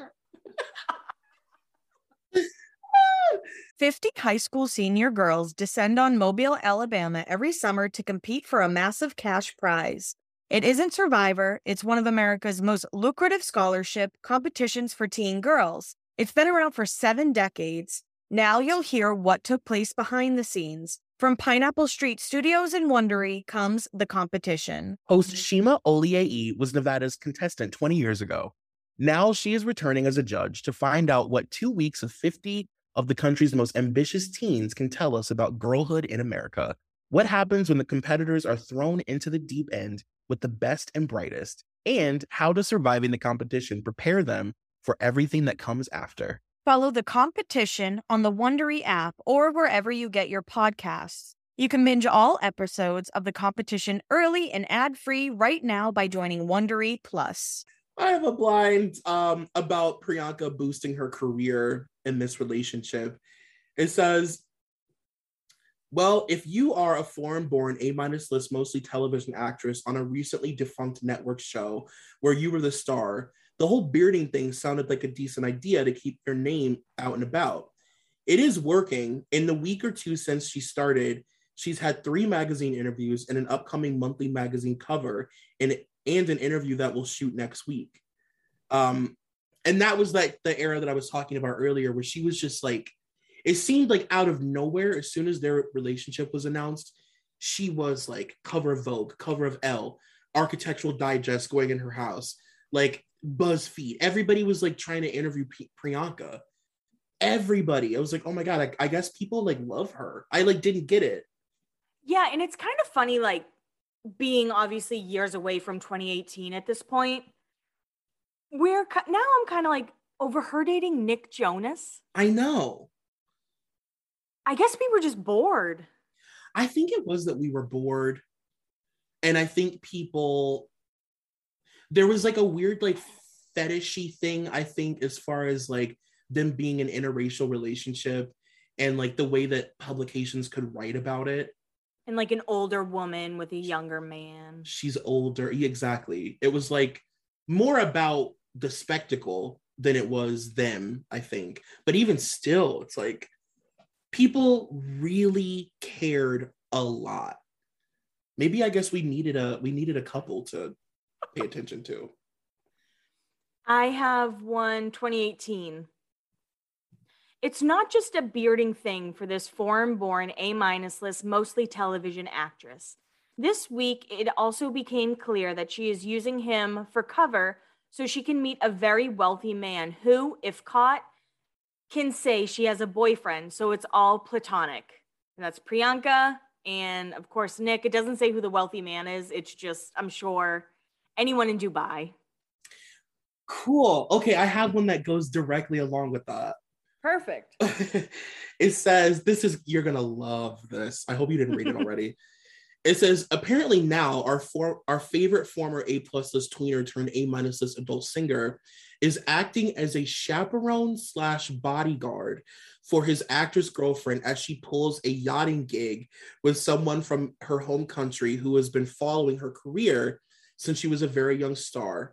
50 high school senior girls descend on Mobile, Alabama every summer to compete for a massive cash prize. It isn't Survivor, it's one of America's most lucrative scholarship competitions for teen girls. It's been around for 7 decades. Now you'll hear what took place behind the scenes. From Pineapple Street Studios in Wondery comes The Competition. Host Shima Oliei was Nevada's contestant 20 years ago. Now she is returning as a judge to find out what 2 weeks of 50 of the country's most ambitious teens can tell us about girlhood in America. What happens when the competitors are thrown into the deep end with the best and brightest? And how does surviving the competition prepare them for everything that comes after? Follow The Competition on the Wondery app or wherever you get your podcasts. You can binge all episodes of The Competition early and ad-free right now by joining Wondery Plus. I have a blind about Priyanka boosting her career in this relationship. It says, well, if you are a foreign-born A- list, mostly television actress on a recently defunct network show where you were the star, the whole bearding thing sounded like a decent idea to keep your name out and about. It is working. In the week or two since she started, she's had 3 magazine interviews and an upcoming monthly magazine cover and an interview that will shoot next week. And that was like the era that I was talking about earlier, where she was just like, it seemed like out of nowhere, as soon as their relationship was announced, she was like cover of Vogue, cover of Elle, Architectural Digest going in her house, like BuzzFeed. Everybody was like trying to interview Priyanka. Everybody. I was like, oh my God, I guess people like love her. I like didn't get it. Yeah, and it's kind of funny, like being obviously years away from 2018 at this point. Now I'm kind of like over her dating Nick Jonas. I know. I guess we were just bored. I think it was that we were bored. And I think there was like a weird like fetishy thing, I think, as far as like them being an interracial relationship and like the way that publications could write about it. And like an older woman with a younger man. She's older. Yeah, exactly. It was like more about the spectacle than it was them, I think. But even still, it's like people really cared a lot. Maybe I guess we needed a couple to pay attention to. I have one 2018. It's not just a bearding thing for this foreign-born A-list, mostly television actress. This week, it also became clear that she is using him for cover so she can meet a very wealthy man who, if caught, can say she has a boyfriend, so it's all platonic. And that's Priyanka and, of course, Nick. It doesn't say who the wealthy man is. It's just, I'm sure, anyone in Dubai. Cool. Okay, I have one that goes directly along with that. Perfect. It says, you're going to love this. I hope you didn't read it already. It says, apparently now our favorite former A-plus list tweener turned A-minus list adult singer is acting as a chaperone / bodyguard for his actress girlfriend as she pulls a yachting gig with someone from her home country who has been following her career since she was a very young star.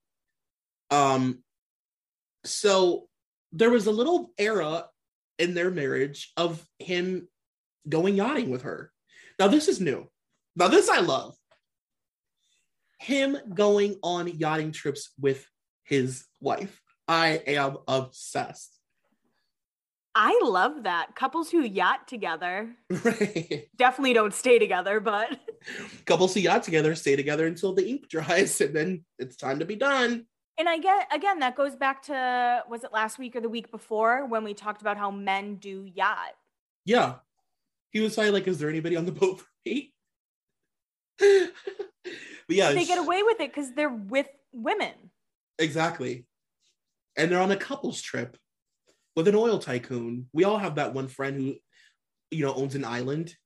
So there was a little era in their marriage of him going yachting with her. Now this is new. Now this I love. Him going on yachting trips with his wife. I am obsessed. I love that. Couples who yacht together. Right. Definitely don't stay together, but couples who yacht together stay together until the ink dries and then it's time to be done. And I get, again, that goes back to, was it last week or the week before when we talked about how men do yacht? Yeah. He was like, is there anybody on the boat for me? But yeah. They get away with it because they're with women. Exactly. And they're on a couples trip with an oil tycoon. We all have that one friend who, owns an island.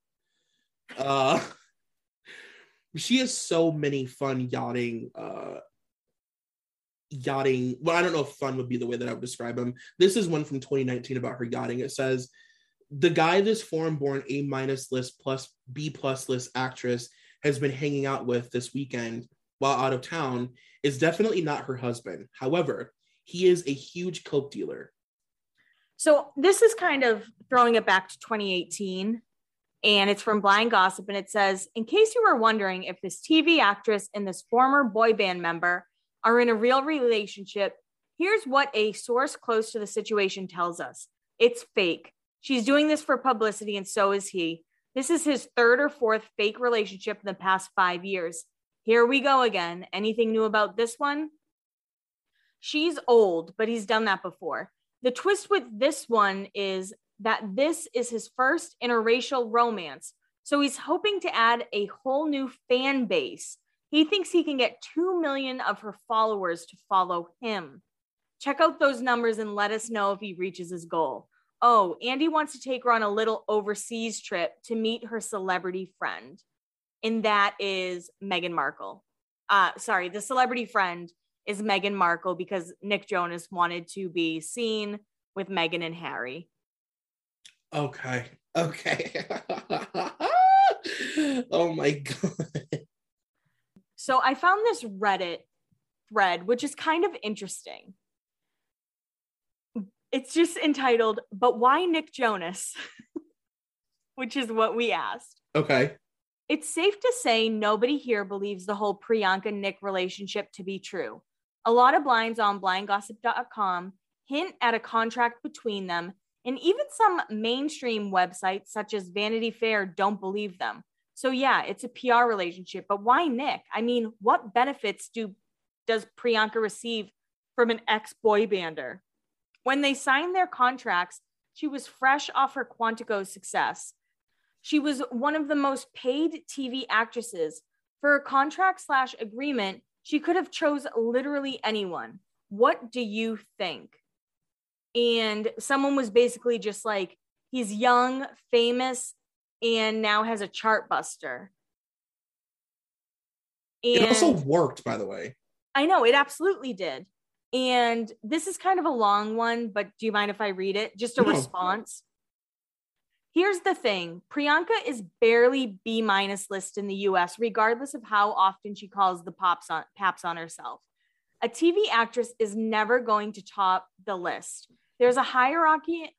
She has so many fun yachting. Well, I don't know if fun would be the way that I would describe him. This is one from 2019 about her yachting. It says, the guy this foreign-born A- list plus B+ list actress has been hanging out with this weekend while out of town is definitely not her husband. However, he is a huge coke dealer. So this is kind of throwing it back to 2018, and it's from Blind Gossip, and it says, in case you were wondering if this TV actress and this former boy band member are in a real relationship, here's what a source close to the situation tells us. It's fake. She's doing this for publicity, and so is he. This is his third or fourth fake relationship in the past 5 years. Here we go again. Anything new about this one? She's old, but he's done that before. The twist with this one is that this is his first interracial romance. So he's hoping to add a whole new fan base. He thinks he can get 2 million of her followers to follow him. Check out those numbers and let us know if he reaches his goal. Oh, Andy wants to take her on a little overseas trip to meet her celebrity friend. And that is Meghan Markle. The celebrity friend is Meghan Markle because Nick Jonas wanted to be seen with Meghan and Harry. Okay. Oh my God. So I found this Reddit thread, which is kind of interesting. It's just entitled, "But Why Nick Jonas?" which is what we asked. Okay. It's safe to say nobody here believes the whole Priyanka-Nick relationship to be true. A lot of blinds on blindgossip.com hint at a contract between them, And even some mainstream websites such as Vanity Fair don't believe them. So yeah, it's a PR relationship, but why Nick? I mean, what benefits does Priyanka receive from an ex-boy bander? When they signed their contracts, she was fresh off her Quantico success. She was one of the most paid TV actresses. For a contract/agreement, she could have chose literally anyone. What do you think? And someone was basically just like, he's young, famous, and now has a chart buster. And it also worked, by the way. I know, it absolutely did. And this is kind of a long one, but do you mind if I read it? Just a response. Here's the thing. Priyanka is barely B- list in the US, regardless of how often she calls the paps on herself. A TV actress is never going to top the list. There's a hierarchy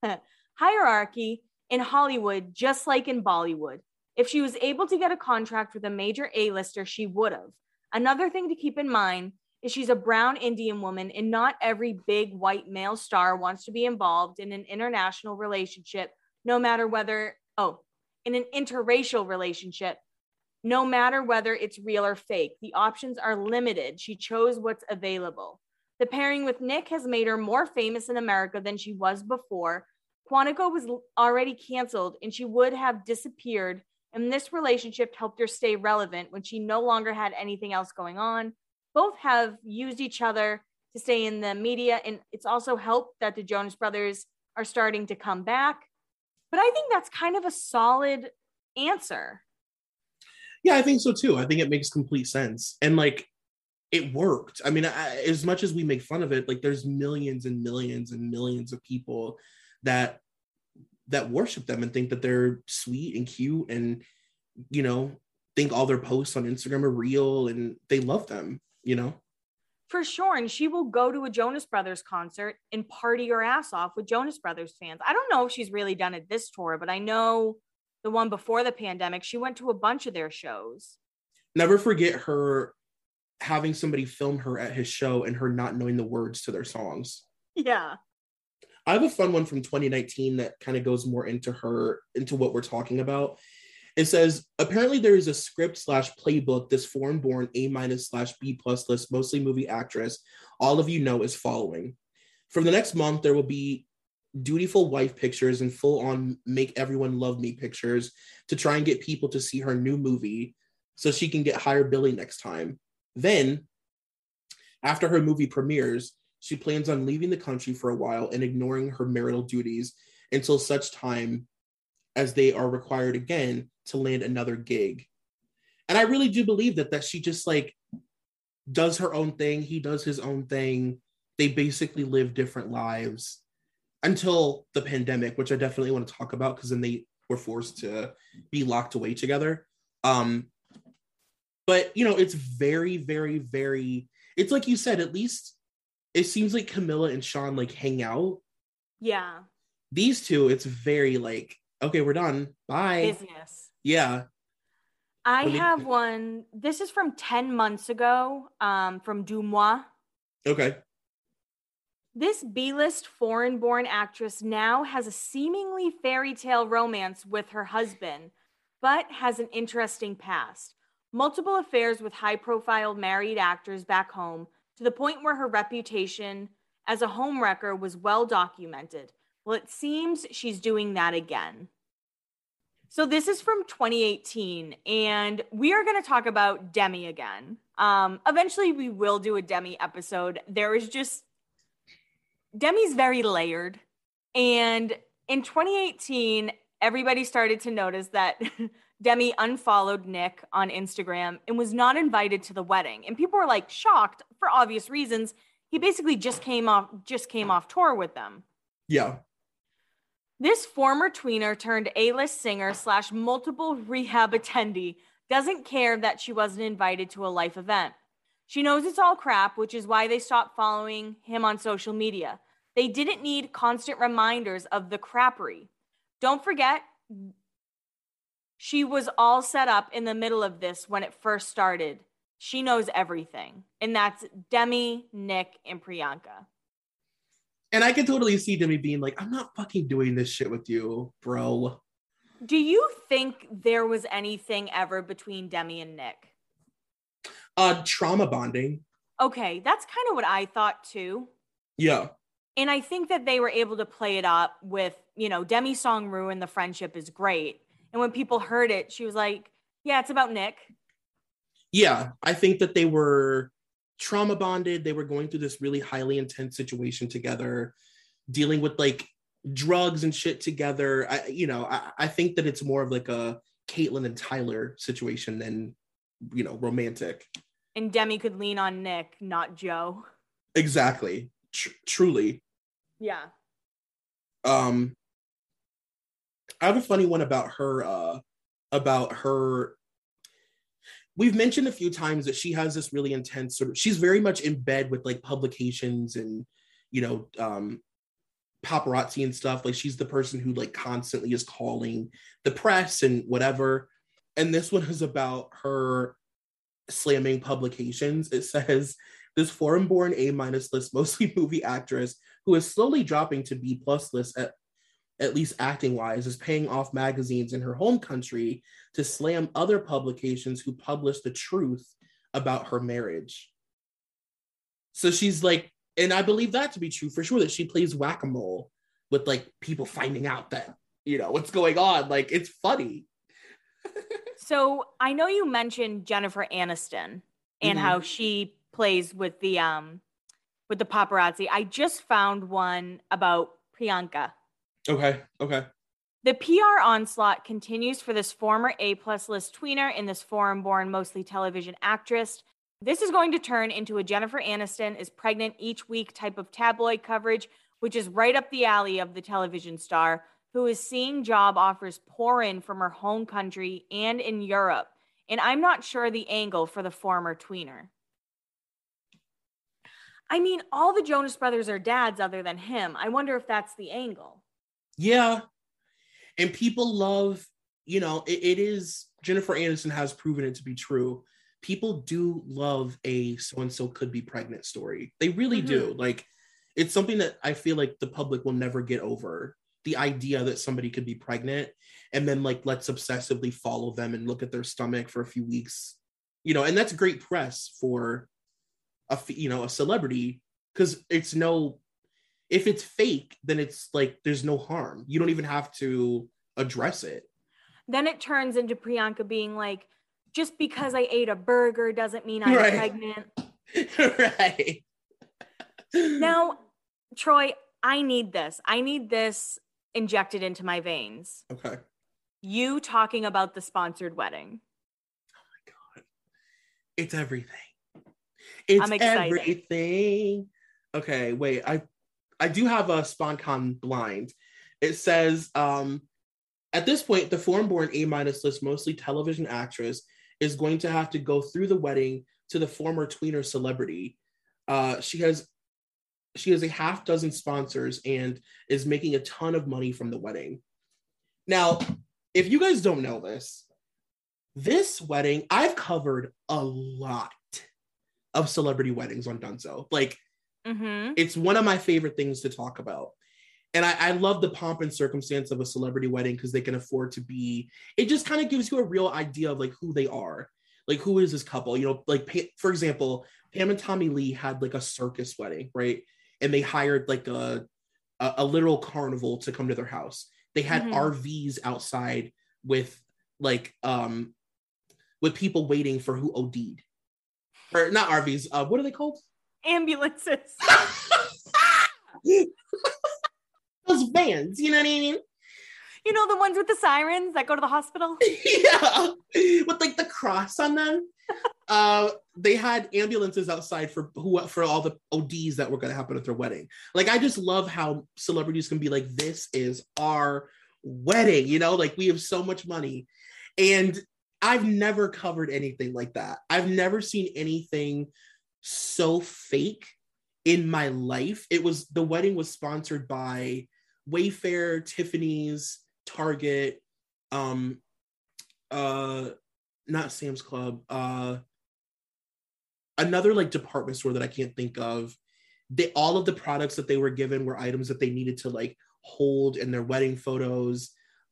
in Hollywood, just like in Bollywood. If she was able to get a contract with a major A-lister, she would have. Another thing to keep in mind is she's a brown Indian woman, and not every big white male star wants to be involved in an international relationship, no matter whether, in an interracial relationship, no matter whether it's real or fake. The options are limited. She chose what's available. The pairing with Nick has made her more famous in America than she was before. Quantico was already canceled, and she would have disappeared, and this relationship helped her stay relevant when she no longer had anything else going on. Both have used each other to stay in the media, and it's also helped that the Jonas Brothers are starting to come back. But I think that's kind of a solid answer. Yeah, I think so too. I think it makes complete sense. And like, it worked. I mean, as much as we make fun of it, like there's millions and millions and millions of people that worship them and think that they're sweet and cute and, you know, think all their posts on Instagram are real and they love them, you know? For sure. And she will go to a Jonas Brothers concert and party her ass off with Jonas Brothers fans. I don't know if she's really done it this tour, but I know the one before the pandemic, she went to a bunch of their shows. Never forget her having somebody film her at his show and her not knowing the words to their songs. Yeah. I have a fun one from 2019 that kind of goes more into what we're talking about. It says, apparently there is a script/playbook this foreign-born A-/B+ list, mostly movie actress, all of you know is following. From the next month, there will be dutiful wife pictures and full-on make everyone love me pictures to try and get people to see her new movie so she can get higher billing next time. Then, after her movie premieres, she plans on leaving the country for a while and ignoring her marital duties until such time as they are required again to land another gig. And I really do believe that she just like does her own thing. He does his own thing. They basically live different lives until the pandemic, which I definitely want to talk about because then they were forced to be locked away together. But, you know, it's very, very, very, it's like you said, at least it seems like Camilla and Sean like hang out. Yeah. These two, it's very like, okay, we're done. Bye. Business. Yeah. I have one. This is from 10 months ago, from Dumois. Okay. This B-list foreign-born actress now has a seemingly fairy tale romance with her husband, but has an interesting past. Multiple affairs with high-profile married actors back home, to the point where her reputation as a homewrecker was well documented. Well, it seems she's doing that again. So this is from 2018, and we are going to talk about Demi again. Eventually, we will do a Demi episode. Demi's very layered. And in 2018, everybody started to notice that Demi unfollowed Nick on Instagram and was not invited to the wedding. And people were like shocked for obvious reasons. He basically just came off tour with them. Yeah. This former tweener turned A-list singer / multiple rehab attendee doesn't care that she wasn't invited to a life event. She knows it's all crap, which is why they stopped following him on social media. They didn't need constant reminders of the crappery. Don't forget, she was all set up in the middle of this when it first started. She knows everything. And that's Demi, Nick, and Priyanka. And I can totally see Demi being like, I'm not fucking doing this shit with you, bro. Do you think there was anything ever between Demi and Nick? Trauma bonding. Okay, that's kind of what I thought too. Yeah. And I think that they were able to play it up with, Demi's song Ruin the Friendship is great. And when people heard it, she was like, yeah, it's about Nick. Yeah, I think that they were trauma bonded. They were going through this really highly intense situation together, dealing with like drugs and shit together. I think that it's more of like a Caitlyn and Tyler situation than, romantic. And Demi could lean on Nick, not Joe. Exactly. Truly. Yeah. I have a funny one about her. We've mentioned a few times that she has this really intense she's very much in bed with like publications and, paparazzi and stuff. Like she's the person who like constantly is calling the press and whatever. And this one is about her slamming publications. It says, this foreign-born A-minus list, mostly movie actress who is slowly dropping to B-plus list at least acting-wise, is paying off magazines in her home country to slam other publications who publish the truth about her marriage. So she's like, and I believe that to be true for sure, that she plays whack-a-mole with like people finding out that, what's going on. Like, it's funny. So I know you mentioned Jennifer Aniston and how she plays with the paparazzi. I just found one about Priyanka. Okay. The PR onslaught continues for this former A-plus list tweener and this foreign-born, mostly television actress. This is going to turn into a Jennifer Aniston is pregnant each week type of tabloid coverage, which is right up the alley of the television star, who is seeing job offers pour in from her home country and in Europe. And I'm not sure the angle for the former tweener. I mean, all the Jonas Brothers are dads other than him. I wonder if that's the angle. Yeah. And people love, it is, Jennifer Aniston has proven it to be true. People do love a so-and-so could be pregnant story. They really do. Like, it's something that I feel like the public will never get over. The idea that somebody could be pregnant and then like, let's obsessively follow them and look at their stomach for a few weeks, and that's great press for a celebrity, because if it's fake, then it's like, there's no harm. You don't even have to address it. Then it turns into Priyanka being like, just because I ate a burger doesn't mean I'm pregnant. Right. Now, Troy, I need this injected into my veins. Okay. You talking about the sponsored wedding. Oh my God. It's everything. I'm excited. Everything. Okay, wait. I do have a SponCon blind. It says, at this point, the foreign-born A-minus list, mostly television actress, is going to have to go through the wedding to the former tweener celebrity. She has a half dozen sponsors and is making a ton of money from the wedding. Now, if you guys don't know this wedding, I've covered a lot of celebrity weddings on Dunzo. Like, it's one of my favorite things to talk about. And I love the pomp and circumstance of a celebrity wedding because they can afford to be, it just kind of gives you a real idea of like who they are. Like, who is this couple? Like, for example, Pam and Tommy Lee had like a circus wedding, right? And they hired like a literal carnival to come to their house. They had RVs outside with like, with people waiting for who OD'd. Or not RVs, what are they called? Ambulances. Those vans, you know what I mean? The ones with the sirens that go to the hospital? Yeah, with like the cross on them. They had ambulances outside for all the ODs that were going to happen at their wedding. Like, I just love how celebrities can be like, this is our wedding, like we have so much money. And I've never covered anything like that. I've never seen anything so fake in my life. The wedding was sponsored by Wayfair, Tiffany's, Target, not Sam's Club, another like department store that I can't think of. all of the products that they were given were items that they needed to like hold in their wedding photos.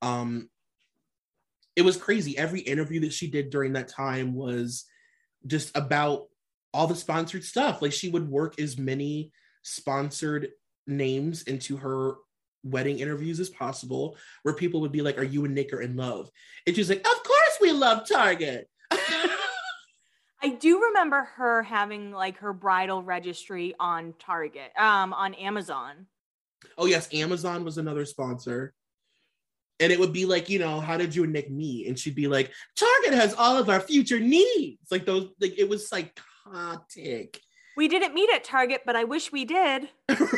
It was crazy. Every interview that she did during that time was just about all the sponsored stuff. Like she would work as many sponsored names into her wedding interviews as possible, where people would be like, are you and Nick are in love? And she's like, of course we love Target. I do remember her having like her bridal registry on Target, on Amazon. Oh yes, Amazon was another sponsor. And it would be like, you know, how did you and Nick meet? And she'd be like, Target has all of our future needs. Like those, like it was psychotic. We didn't meet at Target, but I wish we did.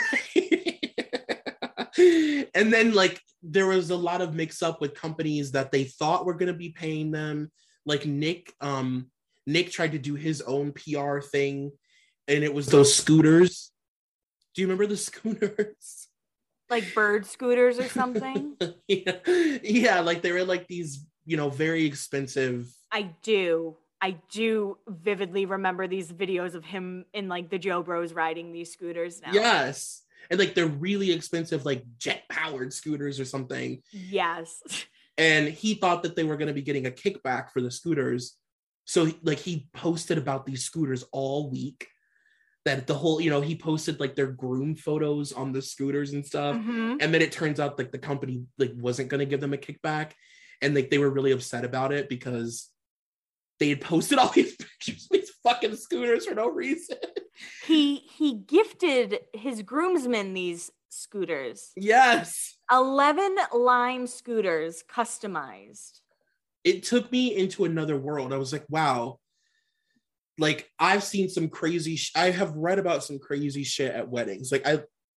And then like there was a lot of mix up with companies that they thought were going to be paying them. Like Nick tried to do his own PR thing, and it was those scooters. Do you remember the scooters? Like bird scooters or something? Yeah, like they were like these, you know, very expensive. I do vividly remember these videos of him in like the Joe Bros riding these scooters now. Yes. And like they're really expensive, like jet powered scooters or something. Yes. And he thought that they were going to be getting a kickback for the scooters. So like he posted about these scooters all week. That the whole, you know, he posted like their groom photos on the scooters and stuff. Mm-hmm. And then it turns out like the company like wasn't going to give them a kickback. And like they were really upset about it because they had posted all these pictures of these fucking scooters for no reason. He gifted his groomsmen these scooters. Yes. 11 Lime scooters customized. It took me into another world. I was like, wow. Like I've seen some crazy, I have read about some crazy shit at weddings. Like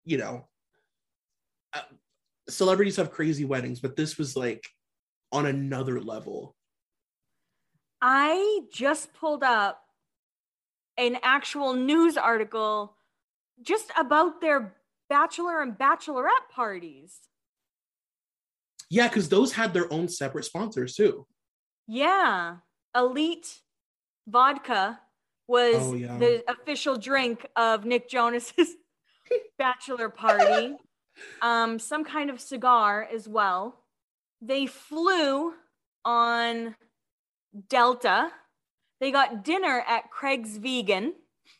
celebrities have crazy weddings, but this was like on another level. I just pulled up an actual news article just about their bachelor and bachelorette parties. Yeah, because those had their own separate sponsors too. Yeah. Elite Vodka was the official drink of Nick Jonas's bachelor party. Some kind of cigar as well. They flew on Delta. They got dinner at Craig's Vegan.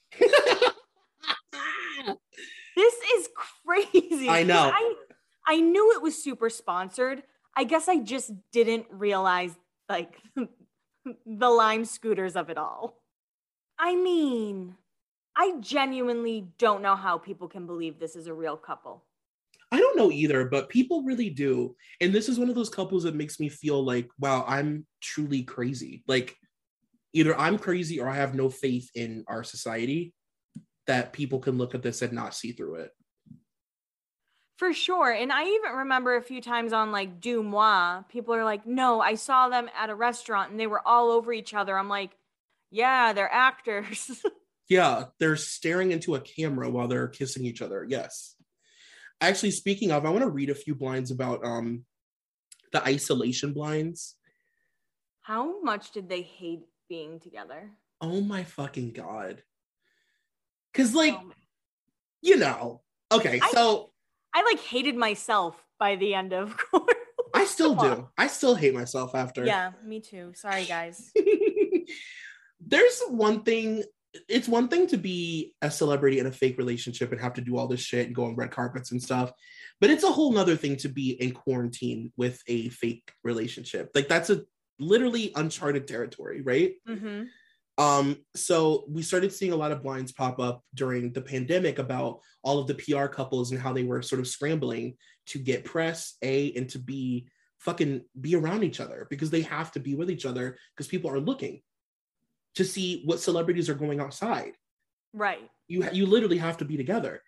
This is crazy. I know. I knew it was super sponsored. I guess I just didn't realize like the Lime scooters of it all. I mean, I genuinely don't know how people can believe this is a real couple. I don't know either, but people really do. And this is one of those couples that makes me feel like, wow, I'm truly crazy. Like either I'm crazy or I have no faith in our society that people can look at this and not see through it. For sure. And I even remember a few times on like Deux Moi, people are like, no, I saw them at a restaurant and they were all over each other. I'm like, yeah, they're actors. Yeah, they're staring into a camera while they're kissing each other. Yes. Actually, speaking of, I want to read a few blinds about the isolation blinds. How much did they hate being together? Oh my fucking God. Because like, you know, okay, so. I like hated myself by the end of course. I still do. I still hate myself after. Yeah, me too. Sorry, guys. There's one thing. It's one thing to be a celebrity in a fake relationship and have to do all this shit and go on red carpets and stuff. But it's a whole nother thing to be in quarantine with a fake relationship. Like that's a literally uncharted territory, right? Mm-hmm. So we started seeing a lot of blinds pop up during the pandemic about all of the PR couples and how they were sort of scrambling to get press, A, and to B, fucking be around each other because they have to be with each other because people are looking to see what celebrities are going outside. Right. You literally have to be together.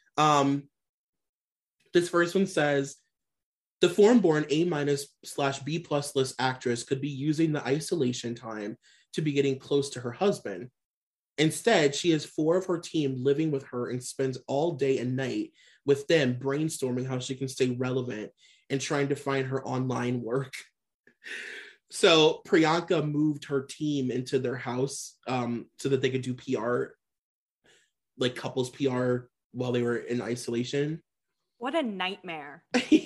This first one says, the foreign-born A-/B+ list actress could be using the isolation time to be getting close to her husband. Instead, she has 4 of her team living with her and spends all day and night with them brainstorming how she can stay relevant and trying to find her online work. So Priyanka moved her team into their house so that they could do PR, like couples PR while they were in isolation. What a nightmare.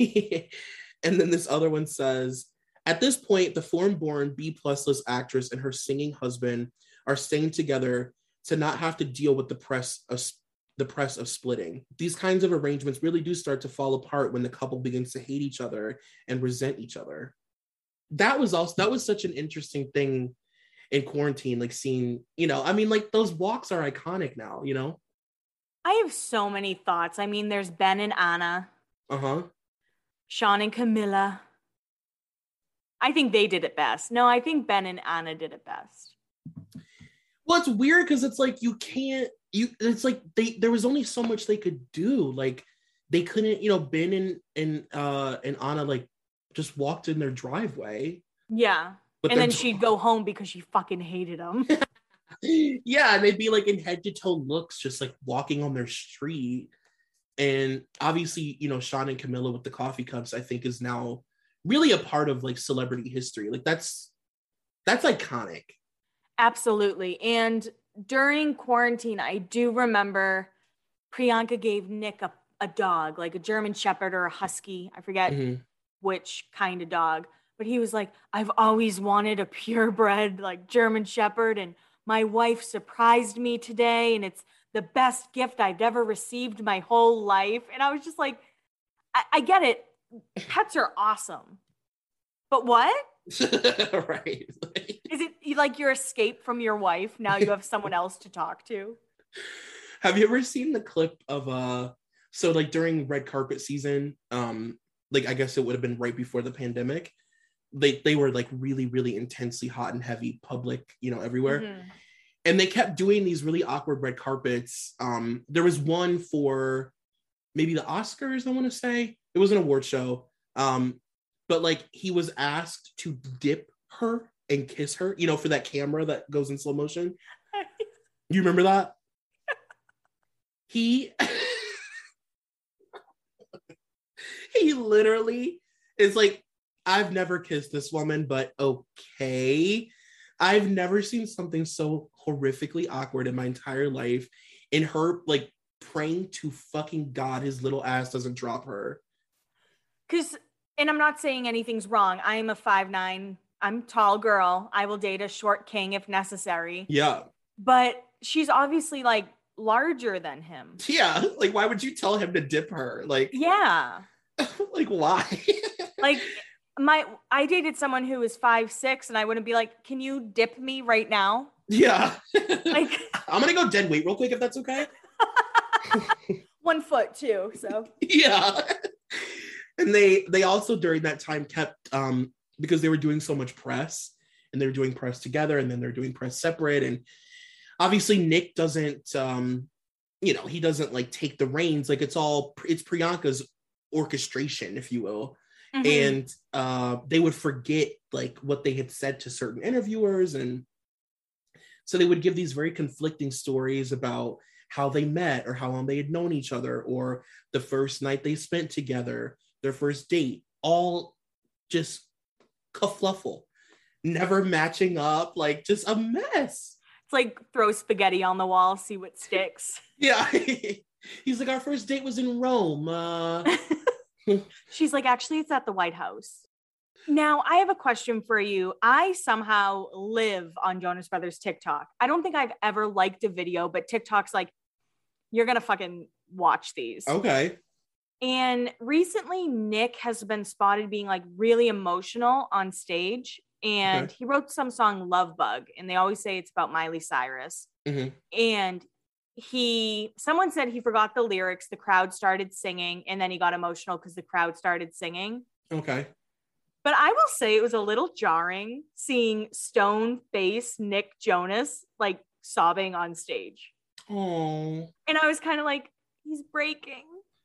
And then this other one says, at this point, the foreign-born B-plus list actress and her singing husband are staying together to not have to deal with the press of splitting. These kinds of arrangements really do start to fall apart when the couple begins to hate each other and resent each other. That was such an interesting thing in quarantine, like seeing, you know, I mean, like those walks are iconic now, you know? I have so many thoughts. I mean, there's Ben and Anna. Uh-huh. Sean and Camilla. I think they did it best. No, I think Ben and Anna did it best. Well, it's weird because it's like it's like there was only so much they could do. Like they couldn't, you know, Ben and Anna like just walked in their driveway. Yeah. And then she'd go home because she fucking hated him. Yeah, and they'd be like in head to toe looks, just like walking on their street. And obviously, you know, Sean and Camilla with the coffee cups, I think is now really a part of like celebrity history. Like that's iconic. Absolutely. And during quarantine, I do remember Priyanka gave Nick a dog, like a German Shepherd or a Husky. I forget which kind of dog. But he was like, I've always wanted a purebred, like German Shepherd. And my wife surprised me today. And it's the best gift I've ever received my whole life. And I was just like, I get it. Pets are awesome. But what? Right. Is it like your escape from your wife? Now you have someone else to talk to. Have you ever seen the clip of so like during red carpet season, like I guess it would have been right before the pandemic. They were like really, really intensely hot and heavy, public, you know, everywhere. Mm-hmm. And they kept doing these really awkward red carpets. There was one for maybe the Oscars, I want to say. It was an award show. But like he was asked to dip her and kiss her, you know, for that camera that goes in slow motion. You remember that? He literally is like, I've never kissed this woman, but okay. I've never seen something so horrifically awkward in my entire life. In her like praying to fucking God his little ass doesn't drop her. And I'm not saying anything's wrong. I am a 5'9". I'm a tall girl. I will date a short king if necessary. Yeah. But she's obviously like larger than him. Yeah. Like, why would you tell him to dip her? Like, yeah. Like, why? Like, I dated someone who was 5'6", and I wouldn't be like, can you dip me right now? Yeah. Like, I'm going to go dead weight real quick if that's okay. 1 foot too. So, yeah. And they also during that time kept because they were doing so much press and they were doing press together and then they're doing press separate. And obviously Nick doesn't you know, he doesn't like take the reins. Like it's Priyanka's orchestration, if you will. Mm-hmm. And they would forget like what they had said to certain interviewers. And so they would give these very conflicting stories about how they met or how long they had known each other or the first night they spent together, their first date, all just kerfluffle, never matching up, like just a mess. It's like throw spaghetti on the wall, see what sticks. Yeah. He's like, our first date was in Rome. She's like, actually, it's at the White House. Now, I have a question for you. I somehow live on Jonas Brothers TikTok. I don't think I've ever liked a video, but TikTok's like, you're going to fucking watch these. Okay. And recently, Nick has been spotted being like really emotional on stage. And he wrote some song, Love Bug. And they always say it's about Miley Cyrus. Mm-hmm. And someone said he forgot the lyrics. The crowd started singing. And then he got emotional because the crowd started singing. Okay. But I will say it was a little jarring seeing stone-faced Nick Jonas like sobbing on stage. Oh. And I was kind of like, he's breaking.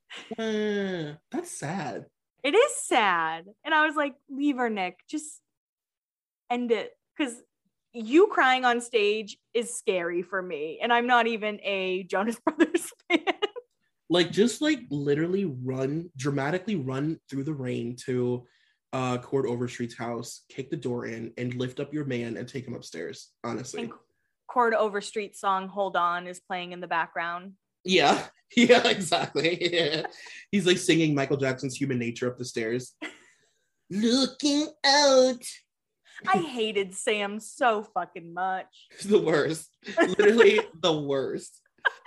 That's sad. It is sad. And I was like, leave her, Nick. Just end it. Because you crying on stage is scary for me. And I'm not even a Jonas Brothers fan. Like, just like literally dramatically run through the rain to Cord Overstreet's house, kick the door in, and lift up your man and take him upstairs, honestly. And Cord Overstreet's song, Hold On, is playing in the background. Yeah. Yeah, exactly. Yeah. He's like singing Michael Jackson's Human Nature up the stairs. Looking out. I hated Sam so fucking much. It's the worst. Literally the worst.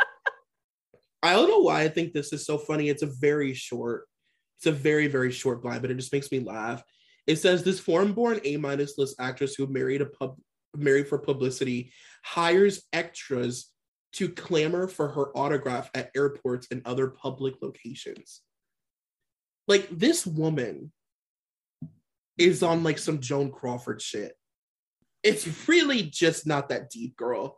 I don't know why I think this is so funny. It's a very, very short blind, but it just makes me laugh. It says this foreign-born A-minus list actress who married for publicity hires extras to clamor for her autograph at airports and other public locations. Like, this woman is on like some Joan Crawford shit. It's really just not that deep, girl.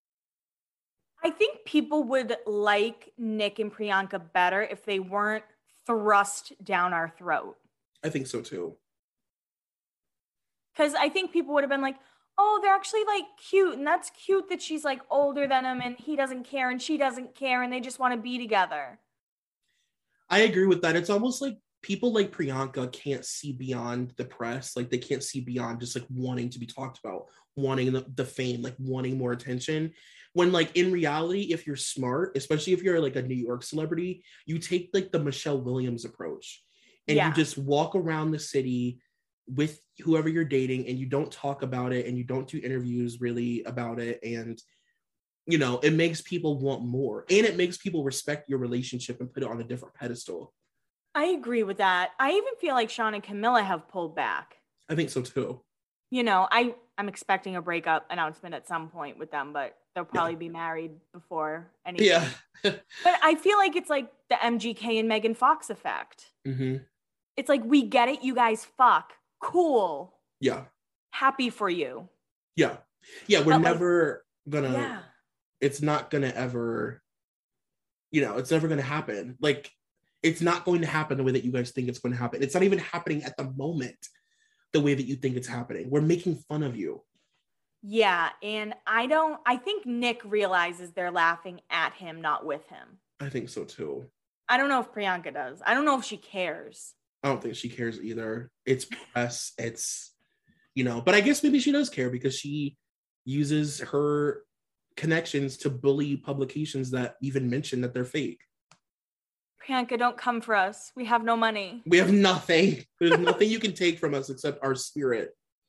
I think people would like Nick and Priyanka better if they weren't thrust down our throat. I think so too. Because I think people would have been like, oh, they're actually like cute. And that's cute that she's like older than him and he doesn't care and she doesn't care and they just want to be together. I agree with that. It's almost like people like Priyanka can't see beyond the press. Like they can't see beyond just like wanting to be talked about, wanting the fame, like wanting more attention. When like in reality, if you're smart, especially if you're like a New York celebrity, you take like the Michelle Williams approach and you just walk around the city with whoever you're dating and you don't talk about it and you don't do interviews really about it. And, you know, it makes people want more and it makes people respect your relationship and put it on a different pedestal. I agree with that. I even feel like Sean and Camilla have pulled back. I think so too. You know, I'm expecting a breakup announcement at some point with them, but they'll probably be married before anything. Yeah. But I feel like it's like the MGK and Megan Fox effect. Mm-hmm. It's like, we get it, you guys fuck. Cool. Yeah. Happy for you. Yeah. Yeah, we're never gonna, it's not gonna ever, you know, it's never gonna happen. Like, it's not going to happen the way that you guys think it's going to happen. It's not even happening at the moment the way that you think it's happening. We're making fun of you. Yeah, and I think Nick realizes they're laughing at him, not with him. I think so too. I don't know if Priyanka does. I don't know if she cares. I don't think she cares either. It's press, it's, you know, but I guess maybe she does care because she uses her connections to bully publications that even mention that they're fake. Priyanka, don't come for us. We have no money. We have nothing. There's nothing you can take from us except our spirit.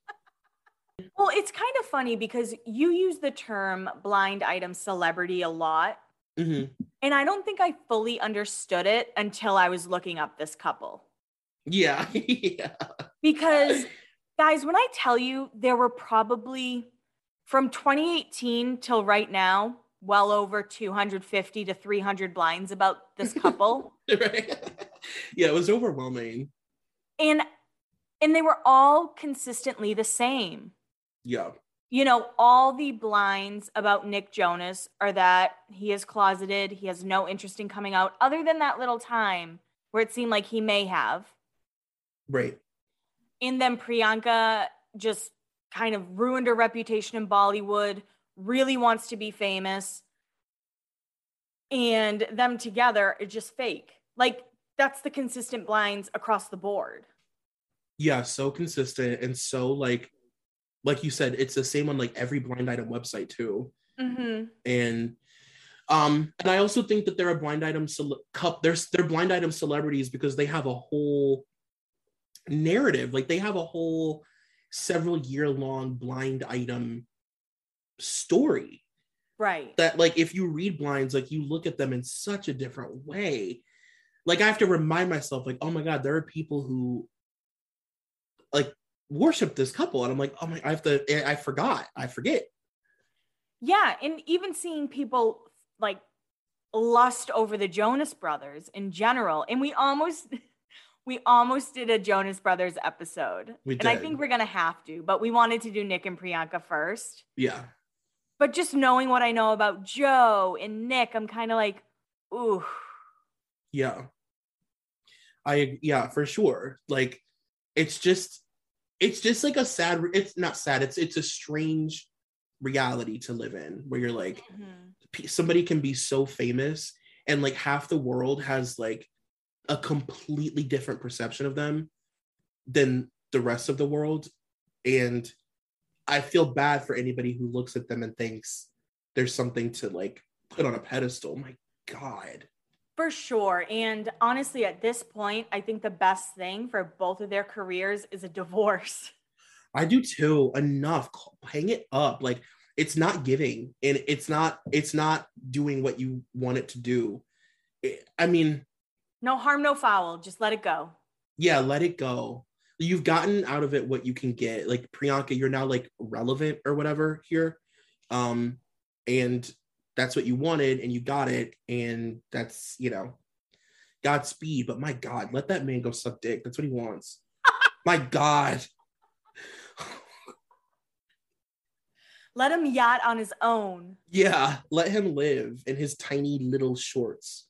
Well, it's kind of funny because you use the term blind item celebrity a lot. Mm-hmm. And I don't think I fully understood it until I was looking up this couple. Yeah. Yeah. Because, guys, when I tell you there were probably from 2018 till right now, well over 250 to 300 blinds about this couple. Right. Yeah, it was overwhelming. And they were all consistently the same. Yeah. You know, all the blinds about Nick Jonas are that he is closeted. He has no interest in coming out other than that little time where it seemed like he may have. Right. And then Priyanka just kind of ruined her reputation in Bollywood, really wants to be famous. And them together are just fake. Like, that's the consistent blinds across the board. Yeah, so consistent and so like you said, it's the same on like every blind item website too. Mm-hmm. And I also think that there are blind item they're blind item celebrities because they have a whole narrative. Like they have a whole several year long blind item story. Right. That like if you read blinds, like you look at them in such a different way. Like I have to remind myself, like, oh my God, there are people who like worship this couple. And I'm like, oh my, I forget. Yeah. And even seeing people like lust over the Jonas Brothers in general. And we almost did a Jonas Brothers episode. We did. And I think we're going to have to, but we wanted to do Nick and Priyanka first. Yeah. But just knowing what I know about Joe and Nick, I'm kind of like, ooh. Yeah. Yeah, for sure. Like, it's just like a sad, it's not sad. It's a strange reality to live in where you're like, somebody can be so famous and like half the world has like a completely different perception of them than the rest of the world. And I feel bad for anybody who looks at them and thinks there's something to like put on a pedestal. God. For sure. And honestly, at this point, I think the best thing for both of their careers is a divorce. I do too. Enough. Hang it up. Like, it's not giving, and it's not doing what you want it to do. I mean, no harm, no foul. Just let it go. Yeah, let it go. You've gotten out of it what you can get. Like, Priyanka, you're now like relevant or whatever here. And that's what you wanted, and you got it, and that's, Godspeed. But my God, let that man go suck dick. That's what he wants. My God. Let him yacht on his own. Yeah, let him live in his tiny little shorts.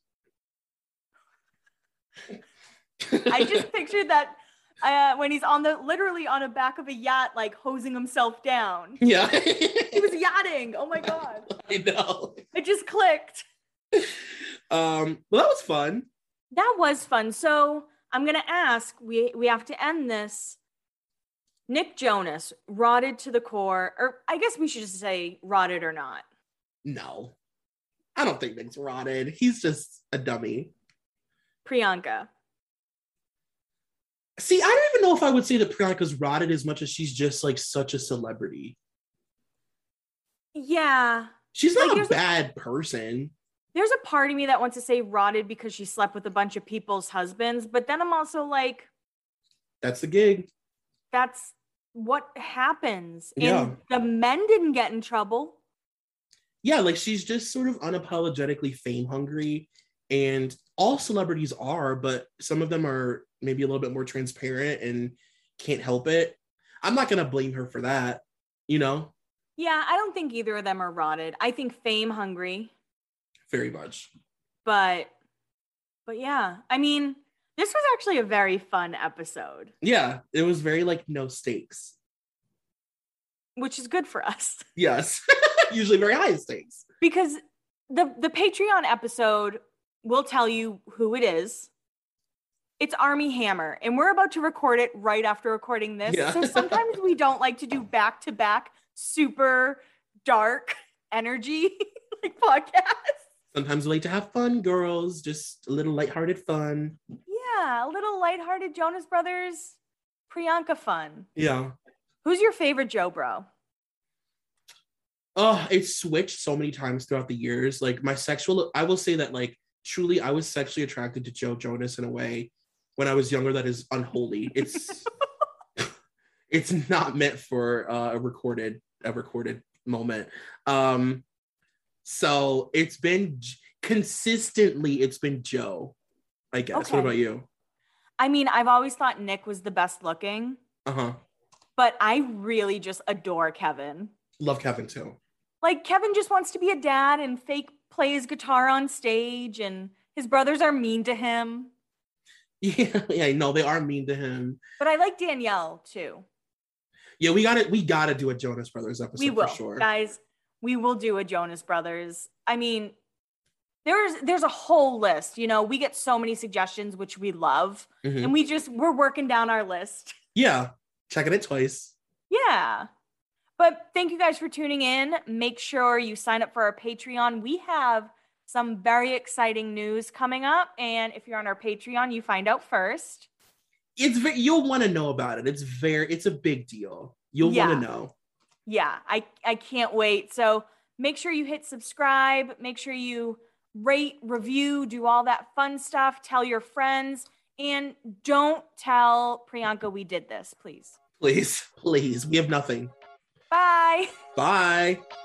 I just pictured that when he's literally on the back of a yacht, like hosing himself down. Yeah. He was yachting. Oh my God. I know. It just clicked. Well, that was fun. That was fun. So I'm going to ask, we have to end this. Nick Jonas, rotted to the core, or I guess we should just say rotted or not. No, I don't think Nick's rotted. He's just a dummy. Priyanka. See, I don't even know if I would say that Priyanka's rotted as much as she's just like such a celebrity. Yeah. She's not a bad person. There's a part of me that wants to say rotted because she slept with a bunch of people's husbands, but then I'm also like, that's the gig. That's what happens. Yeah. And the men didn't get in trouble. Yeah, like she's just sort of unapologetically fame hungry, and all celebrities are, but some of them are maybe a little bit more transparent and can't help it. I'm not going to blame her for that, Yeah, I don't think either of them are rotted. I think fame hungry. Very much. But yeah, I mean, this was actually a very fun episode. Yeah, it was very like no stakes. Which is good for us. Yes, usually very high stakes. Because the Patreon episode will tell you who it is. It's Armie Hammer, and we're about to record it right after recording this. Yeah. So sometimes we don't like to do back-to-back super dark energy like podcasts. Sometimes we like to have fun, girls. Just a little lighthearted fun. Yeah, a little lighthearted Jonas Brothers, Priyanka fun. Yeah. Who's your favorite Joe Bro? Oh, it's switched so many times throughout the years. Like I will say that like truly I was sexually attracted to Joe Jonas in a way when I was younger that is unholy. It's it's not meant for a recorded moment. So it's been consistently Joe, I guess. Okay. What about you? I mean, I've always thought Nick was the best looking. Uh-huh. But I really just adore Kevin. Love Kevin too. Like, Kevin just wants to be a dad and fake plays guitar on stage, and his brothers are mean to him. Yeah, no, they are mean to him. But I like Danielle too. Yeah, we gotta do a Jonas Brothers episode. We will, for sure. Guys. We will do a Jonas Brothers. I mean, there's a whole list. We get so many suggestions, which we love, and we're working down our list. Yeah, checking it twice. Yeah. But thank you guys for tuning in. Make sure you sign up for our Patreon. We have some very exciting news coming up. And if you're on our Patreon, you find out first. You'll want to know about it. It's a big deal. You'll want to know. Yeah, I can't wait. So make sure you hit subscribe. Make sure you rate, review, do all that fun stuff. Tell your friends. And don't tell Priyanka we did this, please. Please. We have nothing. Bye. Bye.